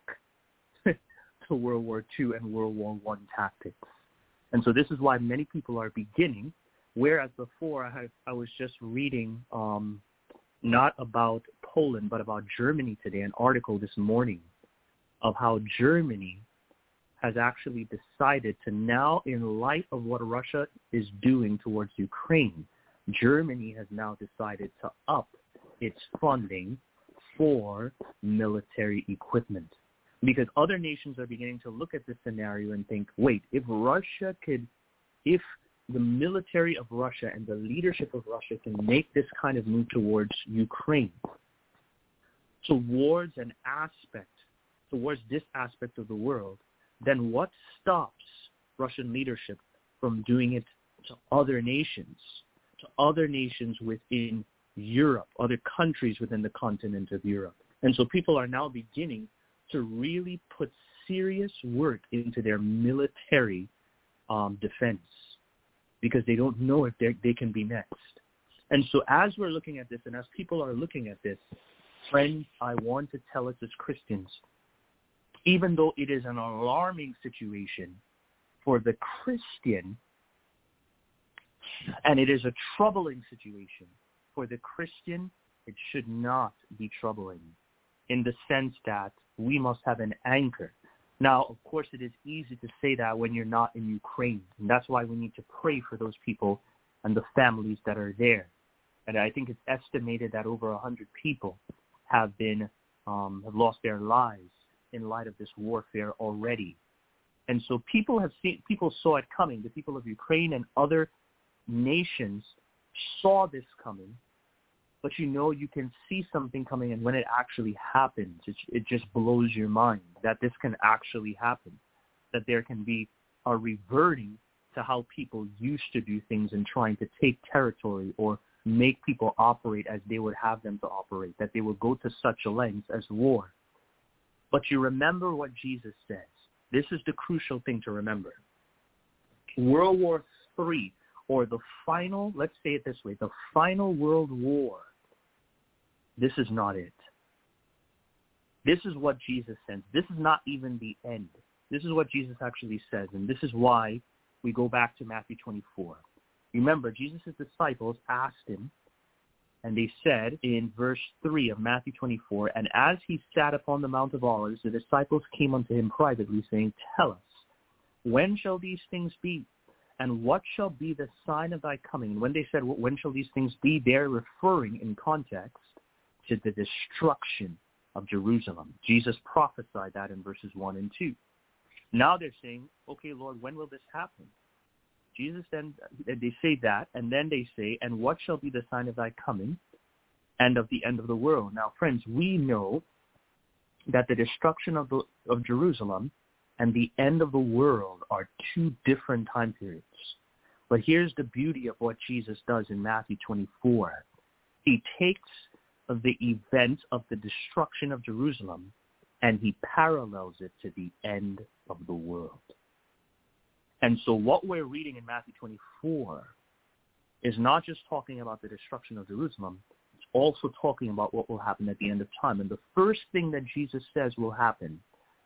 Speaker 9: to World War II and World War I tactics. And so this is why many people are beginning, whereas before I was just reading not about Poland, but about Germany today, an article this morning of how Germany has actually decided to now, in light of what Russia is doing towards Ukraine, Germany has now decided to up its funding for military equipment. Because other nations are beginning to look at this scenario and think, wait, if the military of Russia and the leadership of Russia can make this kind of move towards Ukraine, towards this aspect of the world, then what stops Russian leadership from doing it to other nations within Europe, other countries within the continent of Europe? And so people are now beginning to really put serious work into their military defense, because they don't know if they can be next. And so as we're looking at this, and as people are looking at this, friends, I want to tell us as Christians, even though it is an alarming situation for the Christian, and it is a troubling situation for the Christian, it should not be troubling, in the sense that we must have an anchor. Now, of course, it is easy to say that when you're not in Ukraine, and that's why we need to pray for those people and the families that are there. And I think it's estimated that over 100 people have lost their lives in light of this warfare already. And so people saw it coming. The people of Ukraine and other nations saw this coming. But you can see something coming, and when it actually happens, it just blows your mind that this can actually happen, that there can be a reverting to how people used to do things and trying to take territory or make people operate as they would have them to operate, that they would go to such a length as war. But you remember what Jesus says. This is the crucial thing to remember. World War III, or the final, let's say it this way, the final World War, this is not it. This is what Jesus says. This is not even the end. This is what Jesus actually says, and this is why we go back to Matthew 24. Remember, Jesus' disciples asked him, and they said in verse 3 of Matthew 24, and as he sat upon the Mount of Olives, the disciples came unto him privately, saying, Tell us, when shall these things be? And what shall be the sign of thy coming? And when they said, when shall these things be? They're referring in context to the destruction of Jerusalem. Jesus prophesied that in verses 1 and 2. Now they're saying, okay, Lord, when will this happen? Jesus then, they say that, and then they say, and what shall be the sign of thy coming and of the end of the world? Now, friends, we know that the destruction of Jerusalem and the end of the world are two different time periods. But here's the beauty of what Jesus does in Matthew 24. He takes the event of the destruction of Jerusalem and he parallels it to the end of the world. And so what we're reading in Matthew 24 is not just talking about the destruction of Jerusalem, it's also talking about what will happen at the end of time. And the first thing that Jesus says will happen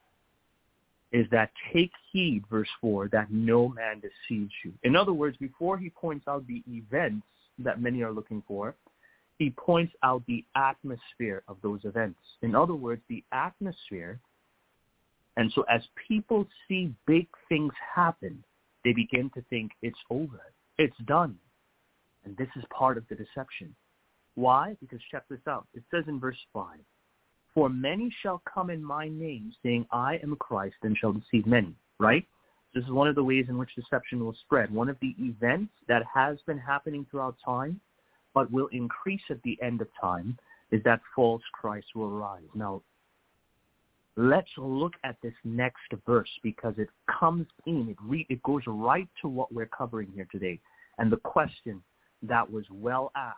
Speaker 9: is that take heed, verse 4, that no man deceives you. In other words, before he points out the events that many are looking for, he points out the atmosphere of those events. In other words, the atmosphere. And so as people see big things happen, they begin to think it's over. It's done. And this is part of the deception. Why? Because check this out. It says in verse 5, for many shall come in my name, saying, I am Christ, and shall deceive many. Right? This is one of the ways in which deception will spread. One of the events that has been happening throughout time, but will increase at the end of time, is that false Christ will rise. Now, let's look at this next verse because it comes in, it goes right to what we're covering here today. And the question that was well asked,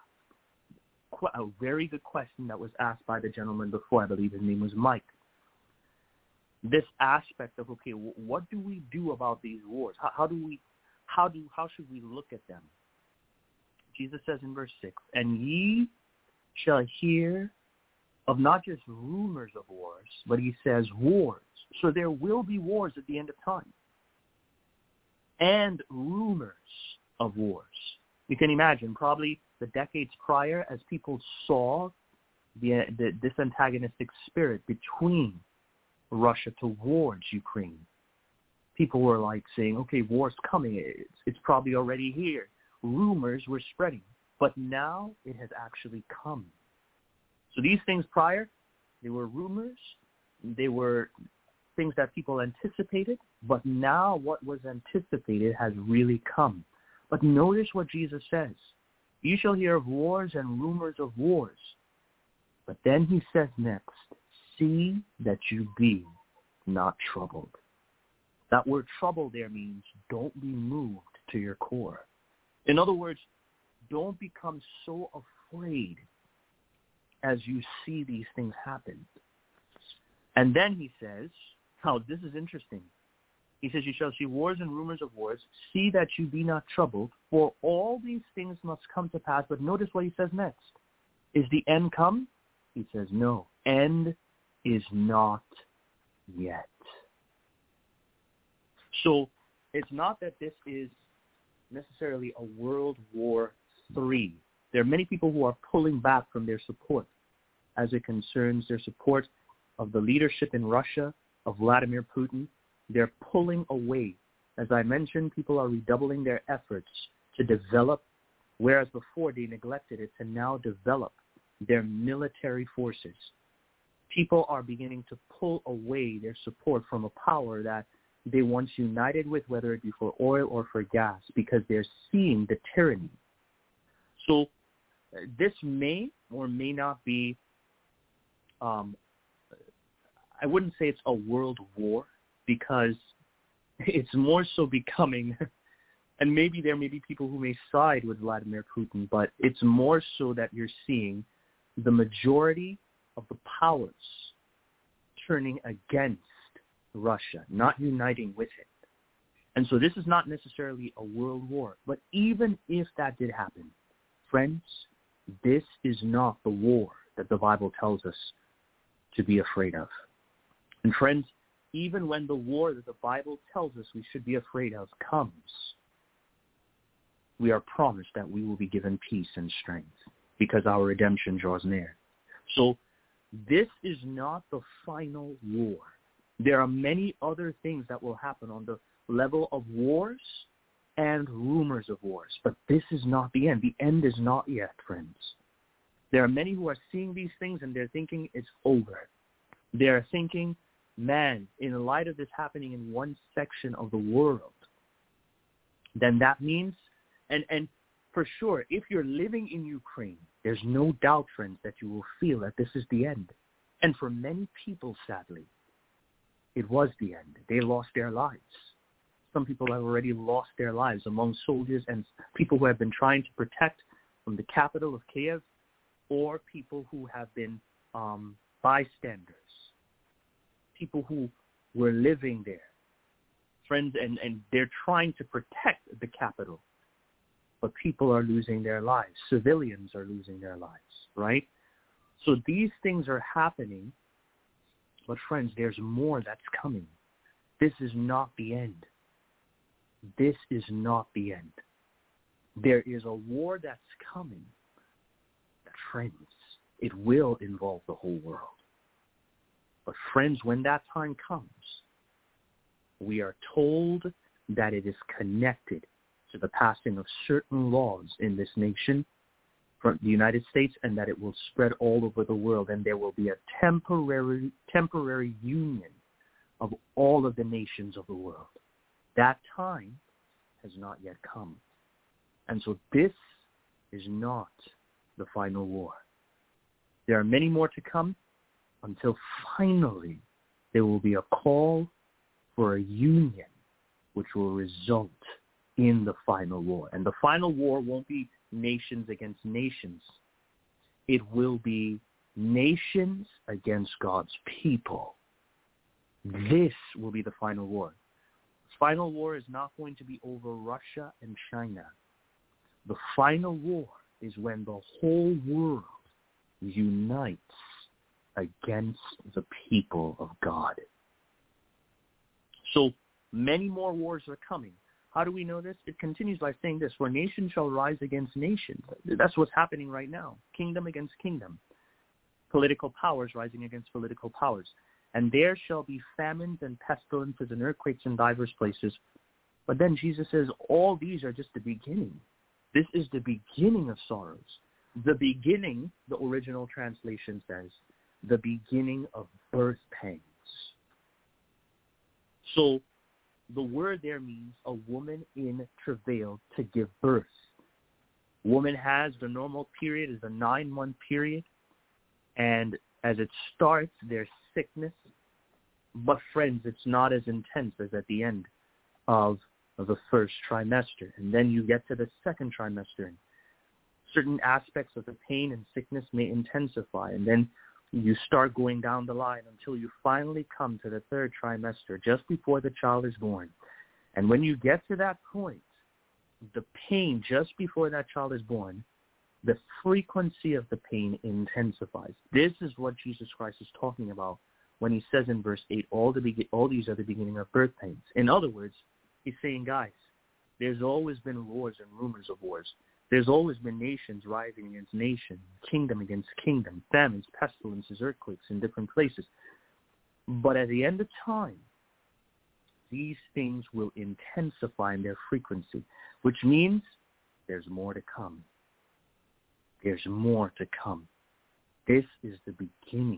Speaker 9: a very good question that was asked by the gentleman before, I believe his name was Mike. This aspect of, okay, what do we do about these wars? How should we look at them? Jesus says in verse 6, and ye shall hear of not just rumors of wars, but he says wars. So there will be wars at the end of time. And rumors of wars. You can imagine probably the decades prior as people saw this antagonistic spirit between Russia towards Ukraine. People were like saying, okay, war's coming. It's probably already here. Rumors were spreading. But now it has actually come. So these things prior, they were rumors, they were things that people anticipated, but now what was anticipated has really come. But notice what Jesus says. You shall hear of wars and rumors of wars. But then he says next, see that you be not troubled. That word trouble there means don't be moved to your core. In other words, don't become so afraid as you see these things happen. And then he says, this is interesting. He says, you shall see wars and rumors of wars. See that you be not troubled, for all these things must come to pass. But notice what he says next. Is the end come? He says, no. End is not yet. So it's not that this is necessarily a World War III. There are many people who are pulling back from their support as it concerns their support of the leadership in Russia, of Vladimir Putin. They're pulling away. As I mentioned, people are redoubling their efforts to develop, whereas before they neglected it, to now develop their military forces. People are beginning to pull away their support from a power that they once united with, whether it be for oil or for gas, because they're seeing the tyranny. So this may or may not be, I wouldn't say it's a world war, because it's more so becoming, and maybe there may be people who may side with Vladimir Putin, but it's more so that you're seeing the majority of the powers turning against Russia, not uniting with it. And so this is not necessarily a world war. But even if that did happen, friends, this is not the war that the Bible tells us to be afraid of. And friends, even when the war that the Bible tells us we should be afraid of comes, we are promised that we will be given peace and strength because our redemption draws near. So this is not the final war. There are many other things that will happen on the level of wars and rumors of wars, but this is not the end. The end is not yet, friends. There are many who are seeing these things and they're thinking it's over. They're thinking, man, in light of this happening in one section of the world, then that means, and for sure, if you're living in Ukraine, there's no doubt, friends, that you will feel that this is the end. And for many people, sadly, it was the end. They lost their lives. Some people have already lost their lives among soldiers and people who have been trying to protect from the capital of Kiev, or people who have been bystanders, people who were living there, friends, and they're trying to protect the capital. But people are losing their lives. Civilians are losing their lives, right? So these things are happening. But friends, there's more that's coming. This is not the end. This is not the end. There is a war that's coming. Friends, it will involve the whole world. But friends, when that time comes, we are told that it is connected to the passing of certain laws in this nation, from the United States, and that it will spread all over the world, and there will be a temporary union of all of the nations of the world. That time has not yet come. And so this is not the final war. There are many more to come until finally there will be a call for a union which will result in the final war. And the final war won't be nations against nations. It will be nations against God's people. This will be the final war. The final war is not going to be over Russia and China. The final war is when the whole world unites against the people of God. So many more wars are coming. How do we know this? It continues by saying this: for nation shall rise against nation. That's what's happening right now. Kingdom against kingdom. Political powers rising against political powers. And there shall be famines and pestilences and earthquakes in divers places. But then Jesus says all these are just the beginning. This is the beginning of sorrows. The beginning, the original translation says, the beginning of birth pangs. So the word there means a woman in travail to give birth. Woman has, the normal period is a 9-month period. And as it starts, there's sickness. But friends, it's not as intense as at the end of the first trimester. And then you get to the second trimester, and certain aspects of the pain and sickness may intensify. And then you start going down the line until you finally come to the third trimester, just before the child is born. And when you get to that point, the pain just before that child is born, the frequency of the pain intensifies. This is what Jesus Christ is talking about when he says in verse 8, all these are the beginning of birth pains. In other words, he's saying, guys, there's always been wars and rumors of wars. There's always been nations rising against nation, kingdom against kingdom, famines, pestilences, earthquakes in different places. But at the end of time, these things will intensify in their frequency, which means there's more to come. There's more to come. This is the beginning,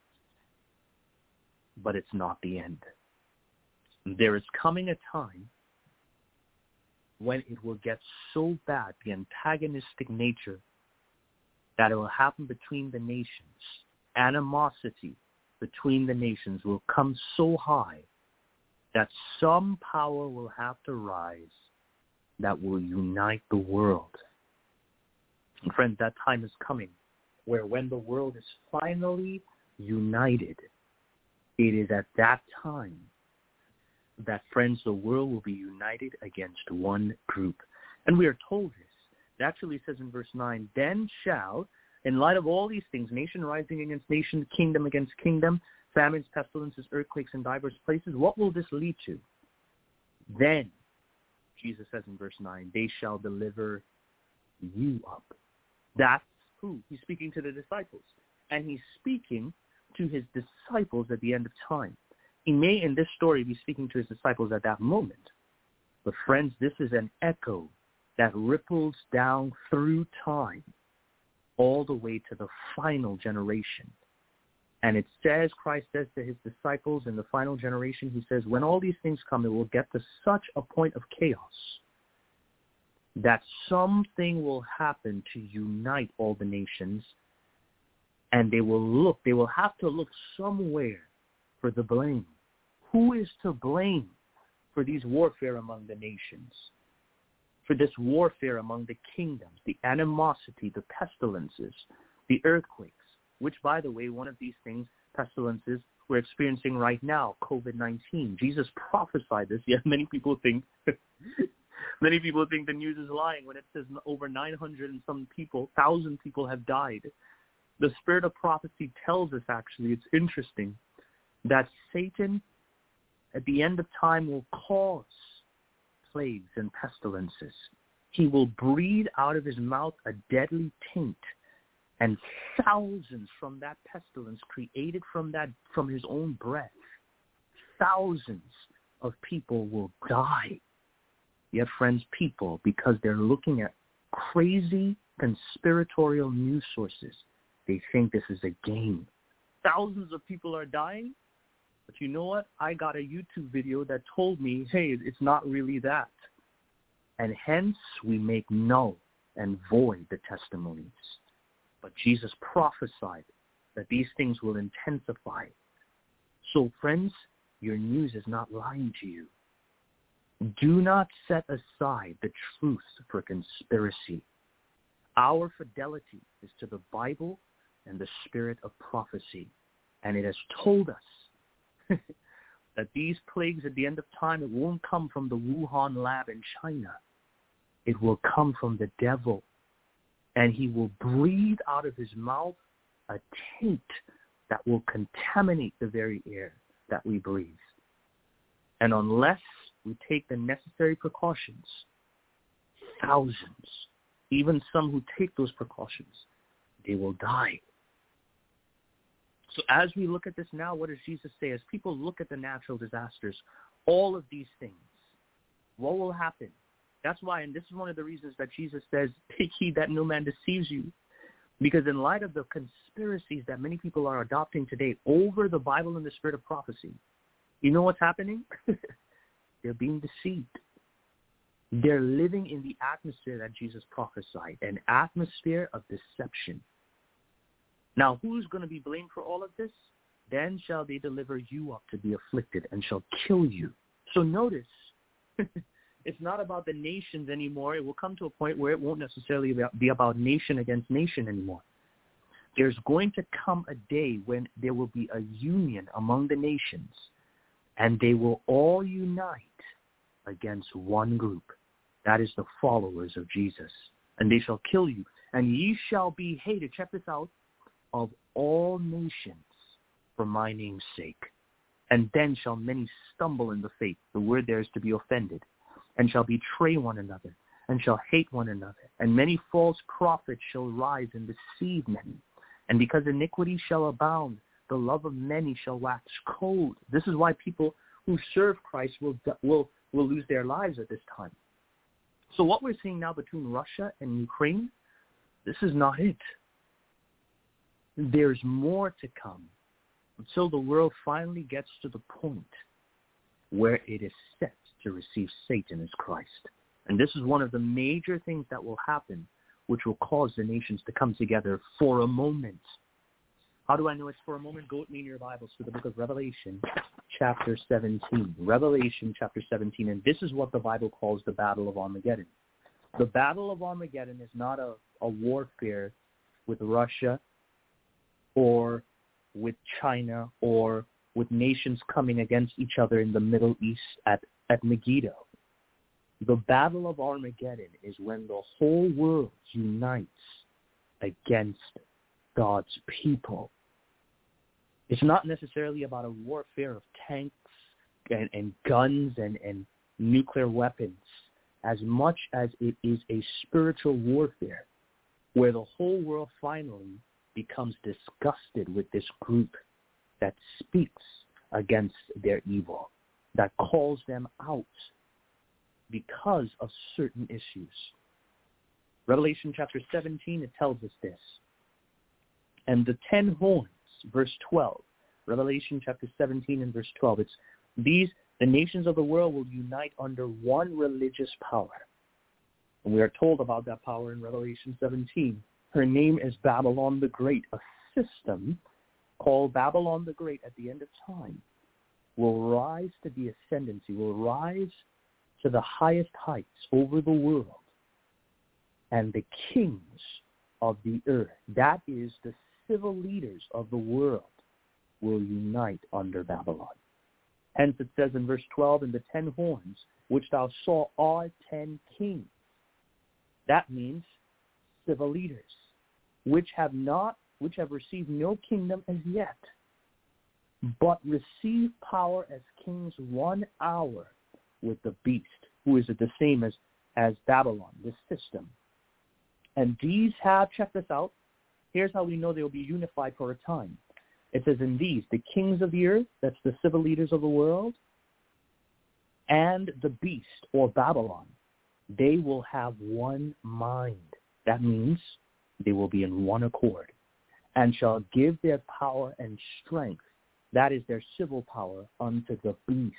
Speaker 9: but it's not the end. There is coming a time when it will get so bad, the antagonistic nature, that it will happen between the nations. Animosity between the nations will come so high that some power will have to rise that will unite the world. And friends, that time is coming where when the world is finally united, it is at that time that, friends, the world will be united against one group. And we are told this. It actually says in verse 9, then shall, in light of all these things, nation rising against nation, kingdom against kingdom, famines, pestilences, earthquakes in diverse places, what will this lead to? Then Jesus says in verse 9, they shall deliver you up. That's who? He's speaking to the disciples. And he's speaking to his disciples at the end of time. He may, in this story, be speaking to his disciples at that moment. But friends, this is an echo that ripples down through time all the way to the final generation. And it says, Christ says to his disciples in the final generation, he says, when all these things come, it will get to such a point of chaos that something will happen to unite all the nations, and they will have to look somewhere for the blame. Who is to blame for these warfare among the nations? For this warfare among the kingdoms, the animosity, the pestilences, the earthquakes, which, by the way, one of these things, pestilences, we're experiencing right now, COVID-19. Jesus prophesied this, yet many people think the news is lying when it says over 900 and some people, 1,000 people have died. The spirit of prophecy tells us, actually, it's interesting, that Satan at the end of time will cause plagues and pestilences. He will breathe out of his mouth a deadly taint, and thousands from that pestilence created from his own breath, thousands of people will die. Yet, friends, people, because they're looking at crazy conspiratorial news sources, they think this is a game. Thousands of people are dying, but you know what? I got a YouTube video that told me, hey, it's not really that. And hence, we make null and void the testimonies. But Jesus prophesied that these things will intensify. So, friends, your news is not lying to you. Do not set aside the truth for conspiracy. Our fidelity is to the Bible and the spirit of prophecy. And it has told us that these plagues at the end of time, it won't come from the Wuhan lab in China. It will come from the devil. And he will breathe out of his mouth a taint that will contaminate the very air that we breathe. And unless we take the necessary precautions, thousands, even some who take those precautions, they will die. So as we look at this now, what does Jesus say? As people look at the natural disasters, all of these things, what will happen? That's why, and this is one of the reasons that Jesus says, take heed that no man deceives you. Because in light of the conspiracies that many people are adopting today over the Bible and the spirit of prophecy, you know what's happening? They're being deceived. They're living in the atmosphere that Jesus prophesied, an atmosphere of deception. Now, who's going to be blamed for all of this? Then shall they deliver you up to be afflicted and shall kill you. So notice, it's not about the nations anymore. It will come to a point where it won't necessarily be about nation against nation anymore. There's going to come a day when there will be a union among the nations, and they will all unite against one group. That is the followers of Jesus. And they shall kill you, and ye shall be hated, check this out, of all nations for my name's sake. And then shall many stumble in the faith. The word there is to be offended. And shall betray one another, and shall hate one another. And many false prophets shall rise and deceive many. And because iniquity shall abound, the love of many shall wax cold. This is why people who serve Christ will lose their lives at this time. So what we're seeing now between Russia and Ukraine, this is not it. There's more to come until the world finally gets to the point where it is set to receive Satan as Christ. And this is one of the major things that will happen, which will cause the nations to come together for a moment. How do I know it's for a moment? Go with me in your Bibles to the book of Revelation, chapter 17. Revelation, chapter 17. And this is what the Bible calls the Battle of Armageddon. The Battle of Armageddon is not a warfare with Russia or with China or with nations coming against each other in the Middle East at Megiddo. The Battle of Armageddon is when the whole world unites against God's people. It's not necessarily about a warfare of tanks and guns and nuclear weapons. as much as it is a spiritual warfare where the whole world finally becomes disgusted with this group that speaks against their evil, that calls them out because of certain issues. Revelation chapter 17, it tells us this. And the 10 horns, verse 12, Revelation chapter 17 and verse 12, it's these, the nations of the world will unite under one religious power. And we are told about that power in Revelation 17. Her name is Babylon the Great. A system called Babylon the Great at the end of time will rise to the ascendancy, will rise to the highest heights over the world. And the kings of the earth, that is the civil leaders of the world, will unite under Babylon. Hence it says in verse 12, and the 10 horns which thou saw are 10 kings. That means civil leaders, which have received no kingdom as yet, but receive power as kings 1 hour with the beast, who is the same as Babylon, this system. And these have, check this out, here's how we know they will be unified for a time. It says, in these, the kings of the earth, that's the civil leaders of the world, and the beast, or Babylon, they will have one mind. That means they will be in one accord, and shall give their power and strength, that is their civil power, unto the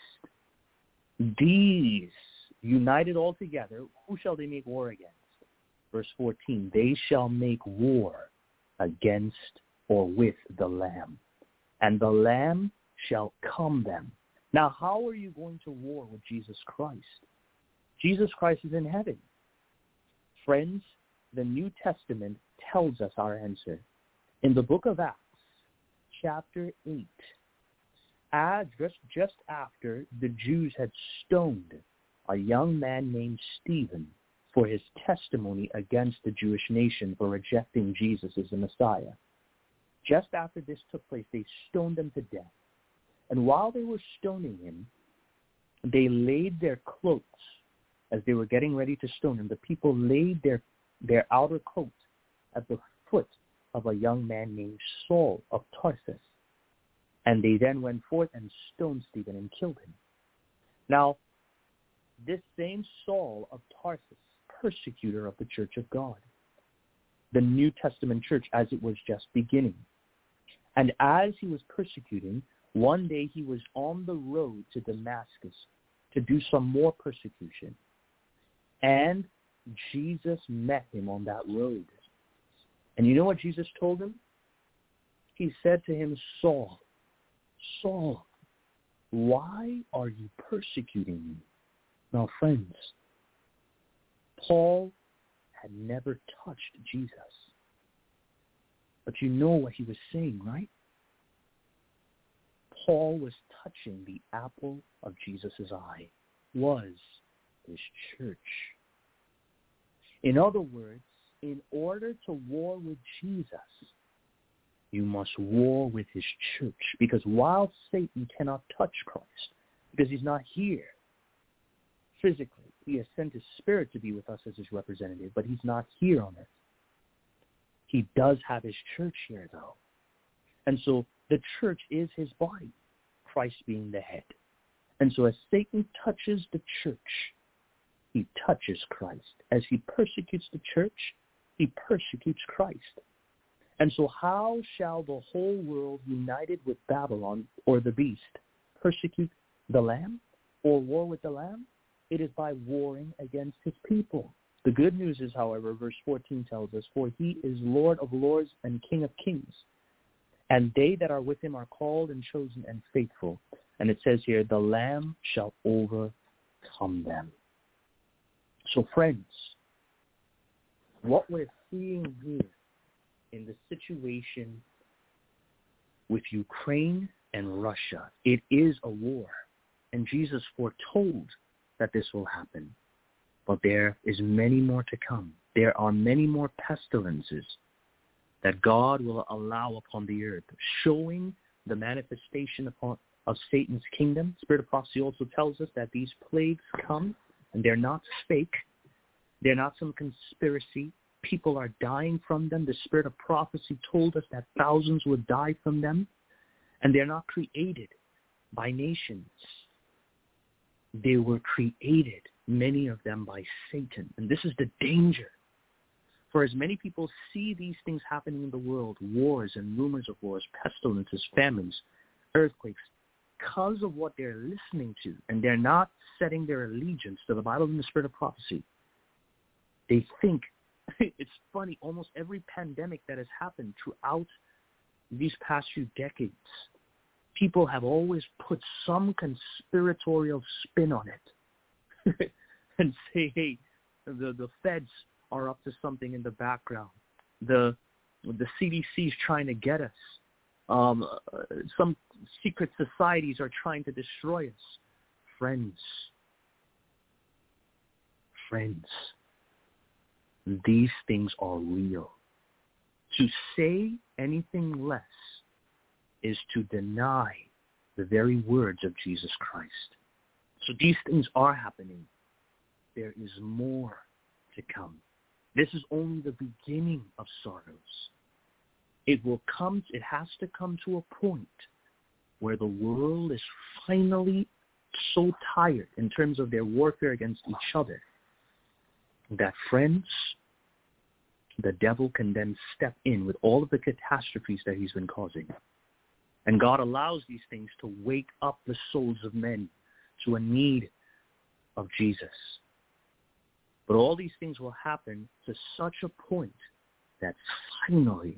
Speaker 9: beast. These, united all together, who shall they make war against? Verse 14, they shall make war against or with the Lamb, and the Lamb shall come them. Now, how are you going to war with Jesus Christ? Jesus Christ is in heaven. Friends, the New Testament tells us our answer. In the book of Acts, chapter 8, just after the Jews had stoned a young man named Stephen for his testimony against the Jewish nation for rejecting Jesus as the Messiah. Just after this took place, they stoned him to death. And while they were stoning him, they laid their cloaks, as they were getting ready to stone him, the people laid their outer coats at the foot of a young man named Saul of Tarsus. And they then went forth and stoned Stephen and killed him. Now, this same Saul of Tarsus, persecutor of the church of God, the New Testament church as it was just beginning. And as he was persecuting, one day he was on the road to Damascus to do some more persecution. And Jesus met him on that road. And you know what Jesus told him? He said to him, Saul, Saul, why are you persecuting me? Now, friends, Paul had never touched Jesus. But you know what he was saying, right? Paul was touching the apple of Jesus' eye, was his church. In other words, in order to war with Jesus, you must war with his church. Because while Satan cannot touch Christ, because he's not here physically, he has sent his spirit to be with us as his representative, but he's not here on earth. He does have his church here, though. And so the church is his body, Christ being the head. And so as Satan touches the church, he touches Christ. As he persecutes the church, he persecutes Christ. And so how shall the whole world united with Babylon or the beast persecute the Lamb or war with the Lamb? It is by warring against his people. The good news is, however, verse 14 tells us, for he is Lord of lords and King of kings. And they that are with him are called and chosen and faithful. And it says here, the Lamb shall overcome them. So friends, what we're seeing here in the situation with Ukraine and Russia, it is a war. And Jesus foretold that this will happen. But there is many more to come. There are many more pestilences that God will allow upon the earth, showing the manifestation of Satan's kingdom. Spirit of prophecy also tells us that these plagues come And they're not fake. They're not some conspiracy. People are dying from them. The spirit of prophecy told us that thousands would die from them. And they're not created by nations. They were created, many of them, by Satan. And this is the danger. For as many people see these things happening in the world, wars and rumors of wars, pestilences, famines, earthquakes, because of what they're listening to, and they're not setting their allegiance to the Bible and the spirit of prophecy, they think, it's funny, almost every pandemic that has happened throughout these past few decades, people have always put some conspiratorial spin on it and say, hey, the feds are up to something in the background. The CDC is trying to get us. Some secret societies are trying to destroy us. Friends, these things are real. To say anything less is to deny the very words of Jesus Christ. So these things are happening. There is more to come. This is only the beginning of sorrows. It has to come to a point where the world is finally so tired in terms of their warfare against each other that, friends, the devil can then step in with all of the catastrophes that he's been causing. And God allows these things to wake up the souls of men to a need of Jesus. But all these things will happen to such a point that finally,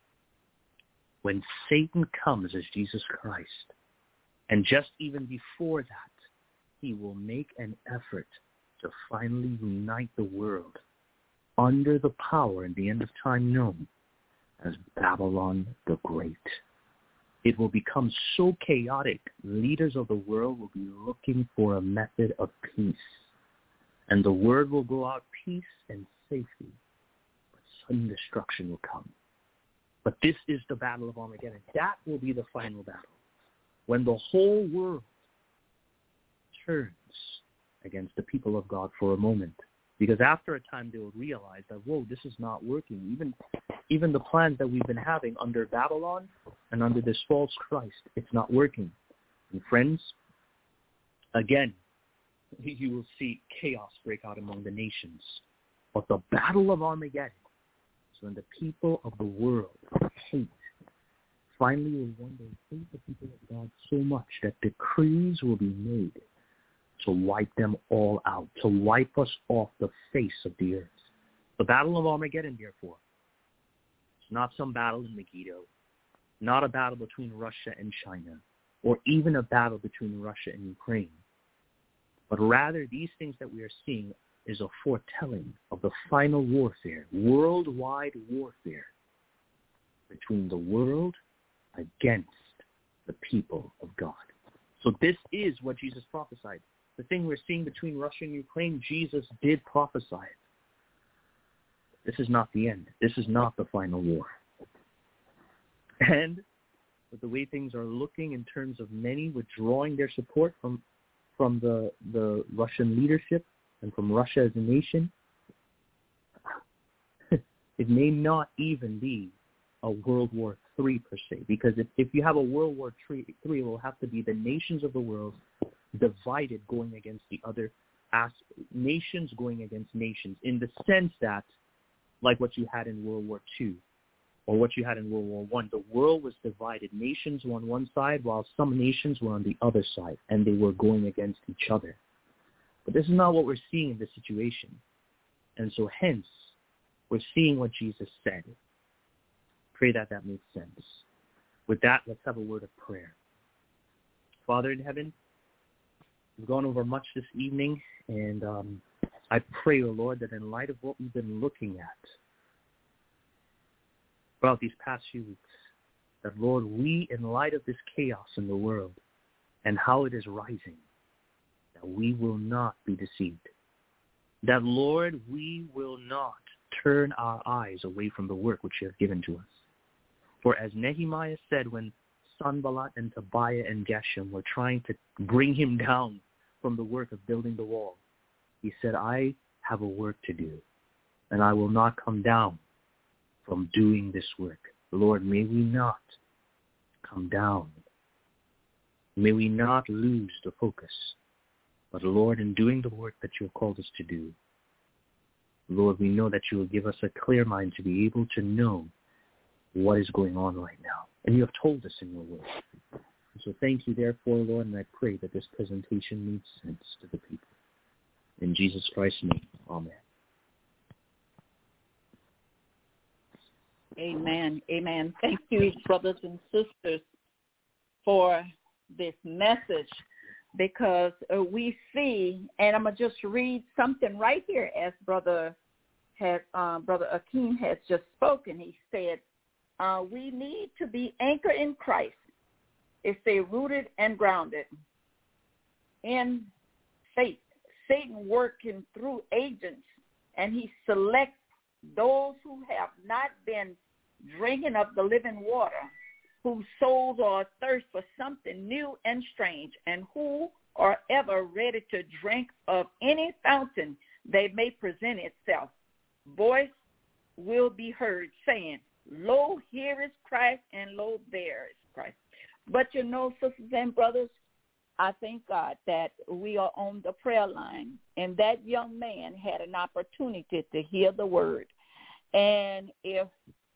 Speaker 9: when Satan comes as Jesus Christ, and just even before that, he will make an effort to finally unite the world under the power in the end of time known as Babylon the Great. It will become so chaotic, leaders of the world will be looking for a method of peace. And the word will go out, peace and safety. But sudden destruction will come. But this is the battle of Armageddon. That will be the final battle. When the whole world turns against the people of God for a moment. Because after a time they will realize that, whoa, this is not working. Even the plans that we've been having under Babylon and under this false Christ, it's not working. And friends, again, you will see chaos break out among the nations. But the battle of Armageddon is when the people of the world finally will one day hate the people of God so much that decrees will be made to wipe them all out, to wipe us off the face of the earth. The battle of Armageddon, therefore, is not some battle in Megiddo, not a battle between Russia and China, or even a battle between Russia and Ukraine. But rather, these things that we are seeing is a foretelling of the final warfare, worldwide warfare, between the world against the people of God. So this is what Jesus prophesied. The thing we're seeing between Russia and Ukraine, Jesus did prophesy it. This is not the end. This is not the final war. And with the way things are looking in terms of many withdrawing their support from the Russian leadership and from Russia as a nation, it may not even be a World War III per se, because if you have a World War III, it will have to be the nations of the world divided going against the other nations going against nations, in the sense that, like what you had in World War II or what you had in World War I, the world was divided. Nations were on one side while some nations were on the other side, and they were going against each other. But this is not what we're seeing in this situation. And so hence, we're seeing what Jesus said. Pray that makes sense. With that, let's have a word of prayer. Father in heaven, we've gone over much this evening, and I pray, O Lord, that in light of what we've been looking at throughout these past few weeks, that, Lord, we, in light of this chaos in the world and how it is rising, that we will not be deceived. That, Lord, we will not turn our eyes away from the work which you have given to us. For as Nehemiah said when Sanballat and Tobiah and Geshem were trying to bring him down from the work of building the wall, He said, I have a work to do, and I will not come down from doing this work. Lord, may we not come down. May we not lose the focus. But Lord, in doing the work that you have called us to do, Lord, we know that you will give us a clear mind to be able to know what is going on right now. And you have told us in your word. So thank you, therefore, Lord, and I pray that this presentation makes sense to the people. In Jesus Christ's name, amen.
Speaker 2: Amen. Amen. Thank you, brothers and sisters, for this message, because we see, and I'm going to just read something right here as Brother Akeem has just spoken. He said, we need to be anchored in Christ. It say rooted and grounded in faith. Satan working through agents, and he selects those who have not been drinking of the living water, whose souls are athirst for something new and strange, and who are ever ready to drink of any fountain they may present itself. Voice will be heard saying, lo, here is Christ, and lo, there is Christ. But you know, sisters and brothers, I thank God that we are on the prayer line, and that young man had an opportunity to hear the word. And if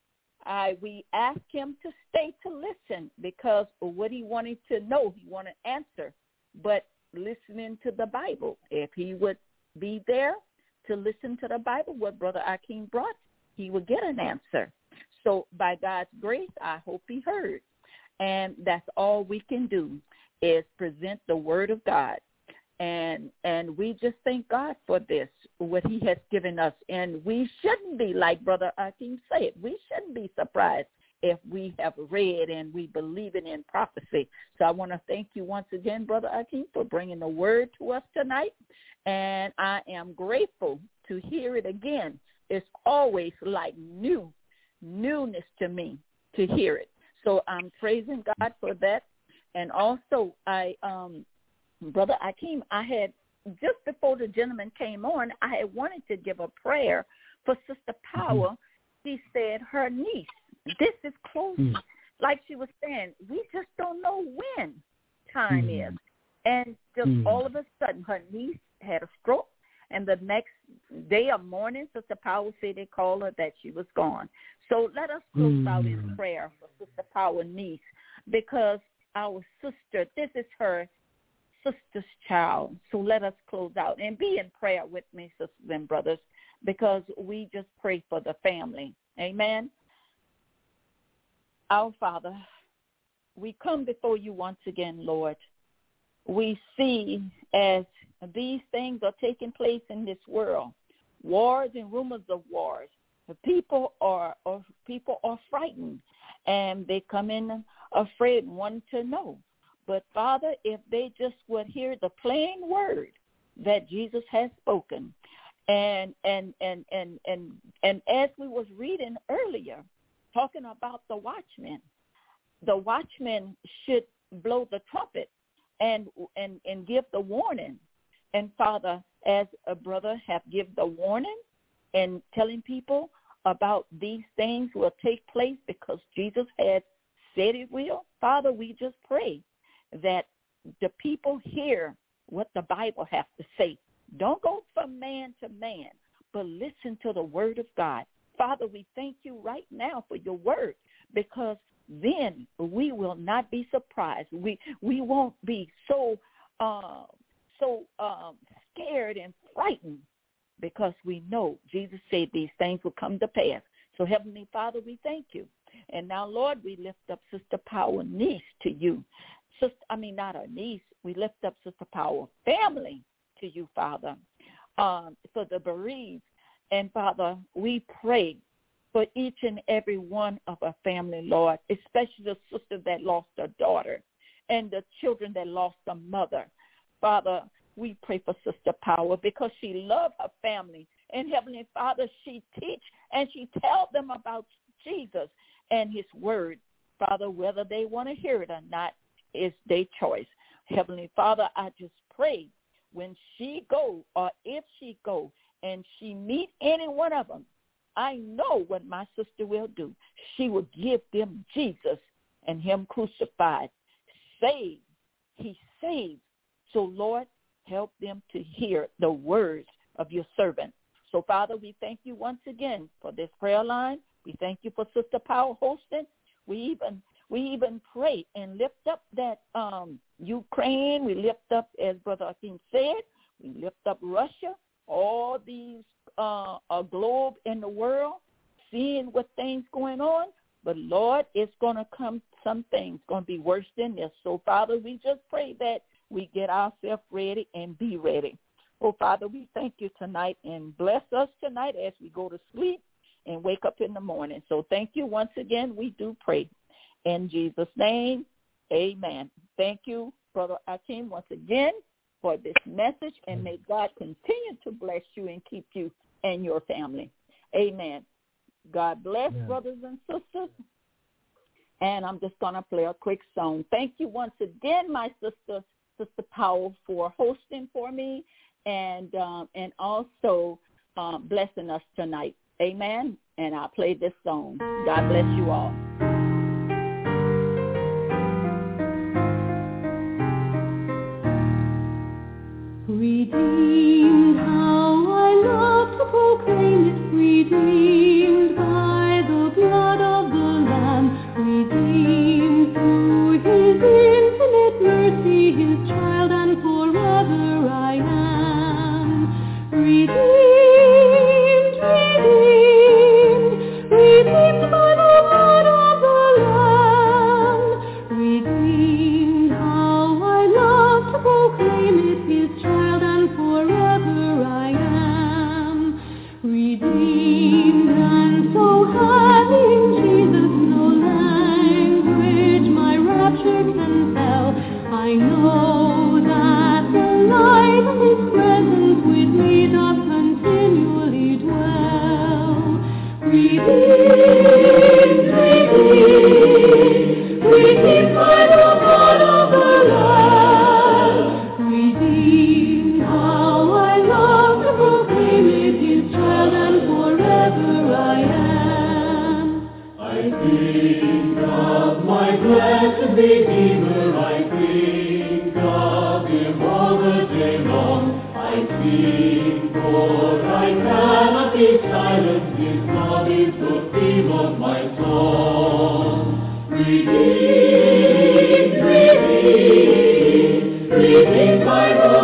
Speaker 2: we asked him to stay to listen, because what he wanted to know, he wanted answer, but listening to the Bible. If he would be there to listen to the Bible, what Brother Akeem brought, he would get an answer. So by God's grace, I hope he heard. And that's all we can do, is present the word of God. And we just thank God for this, what he has given us. And we shouldn't be, like Brother Akeem said, we shouldn't be surprised if we have read and we believe in prophecy. So I want to thank you once again, Brother Akeem, for bringing the word to us tonight. And I am grateful to hear it again. It's always like newness to me to hear it. So I'm praising God for that. And also, Brother Akeem, I had, just before the gentleman came on, I had wanted to give a prayer for Sister Power. She said her niece, this is close. Like she was saying, we just don't know when time is. And just all of a sudden, her niece had a stroke. And the next day or morning, Sister Power said they called her that she was gone. So let us close out in prayer for Sister Power niece, because our sister, this is her sister's child. So let us close out and be in prayer with me, sisters and brothers, because we just pray for the family. Amen. Our Father, we come before you once again, Lord. We see as these things are taking place in this world, wars and rumors of wars. People are frightened, and they come in afraid, wanting to know. But Father, if they just would hear the plain word that Jesus has spoken, and as we was reading earlier, talking about the watchman should blow the trumpet and give the warning. And Father, as a brother have give the warning and telling people about these things will take place because Jesus had said it will, Father, we just pray that the people hear what the Bible has to say. Don't go from man to man, but listen to the word of God. Father, we thank you right now for your word, because then we will not be surprised. We won't be so scared and frightened, because we know Jesus said these things will come to pass. So Heavenly Father, we thank you. And now, Lord, we lift up Sister Power niece to you. Not our niece. We lift up Sister Power family to you, Father, for the bereaved. And Father, we pray for each and every one of our family, Lord, especially the sister that lost her daughter and the children that lost a mother. Father, we pray for Sister Power because she loved her family. And Heavenly Father, she teach and she tell them about Jesus and his word. Father, whether they want to hear it or not is their choice. Heavenly Father, I just pray when she go, or if she go, and she meet any one of them, I know what my sister will do. She will give them Jesus and him crucified. Saved. He saved. So, Lord, help them to hear the words of your servant. So, Father, we thank you once again for this prayer line. We thank you for Sister Powell hosting. We even pray and lift up that Ukraine. We lift up, as Brother Akeem said, we lift up Russia, all these a globe in the world, seeing what things going on. But, Lord, it's going to come, some things going to be worse than this. So, Father, we just pray that we get ourselves ready and be ready. Oh, Father, we thank you tonight and bless us tonight as we go to sleep and wake up in the morning. So thank you once again. We do pray. In Jesus' name, amen. Thank you, Brother Akeem, once again for this message, and may God continue to bless you and keep you and your family. Amen. God bless, brothers and sisters. And I'm just going to play a quick song. Thank you once again, my sister, Sister Powell, for hosting for me and also blessing us tonight. Amen. And I'll play this song. God bless you all.
Speaker 10: Redeemed, how I love to proclaim it, redeemed by the blood of the Lamb, redeemed through his infinite mercy, his child, and forever I am. Redeemed, redeemed, redeemed by the blood of the Lamb, redeemed, how I love to proclaim it, his child, and forever I am. Redeemed, and so having Jesus no language my rapture can tell, I know that the light of his presence with me doth continually dwell. Redeemed, redeemed, redeemed by the blood of the Lamb, redeemed, how I love to proclaim it, his child, and forever I am. I think of my blessed Redeemer, I think of him all the day long. I sing, for I cannot be silent, his love is the theme of my song. Redeemed, redeemed, redeemed by the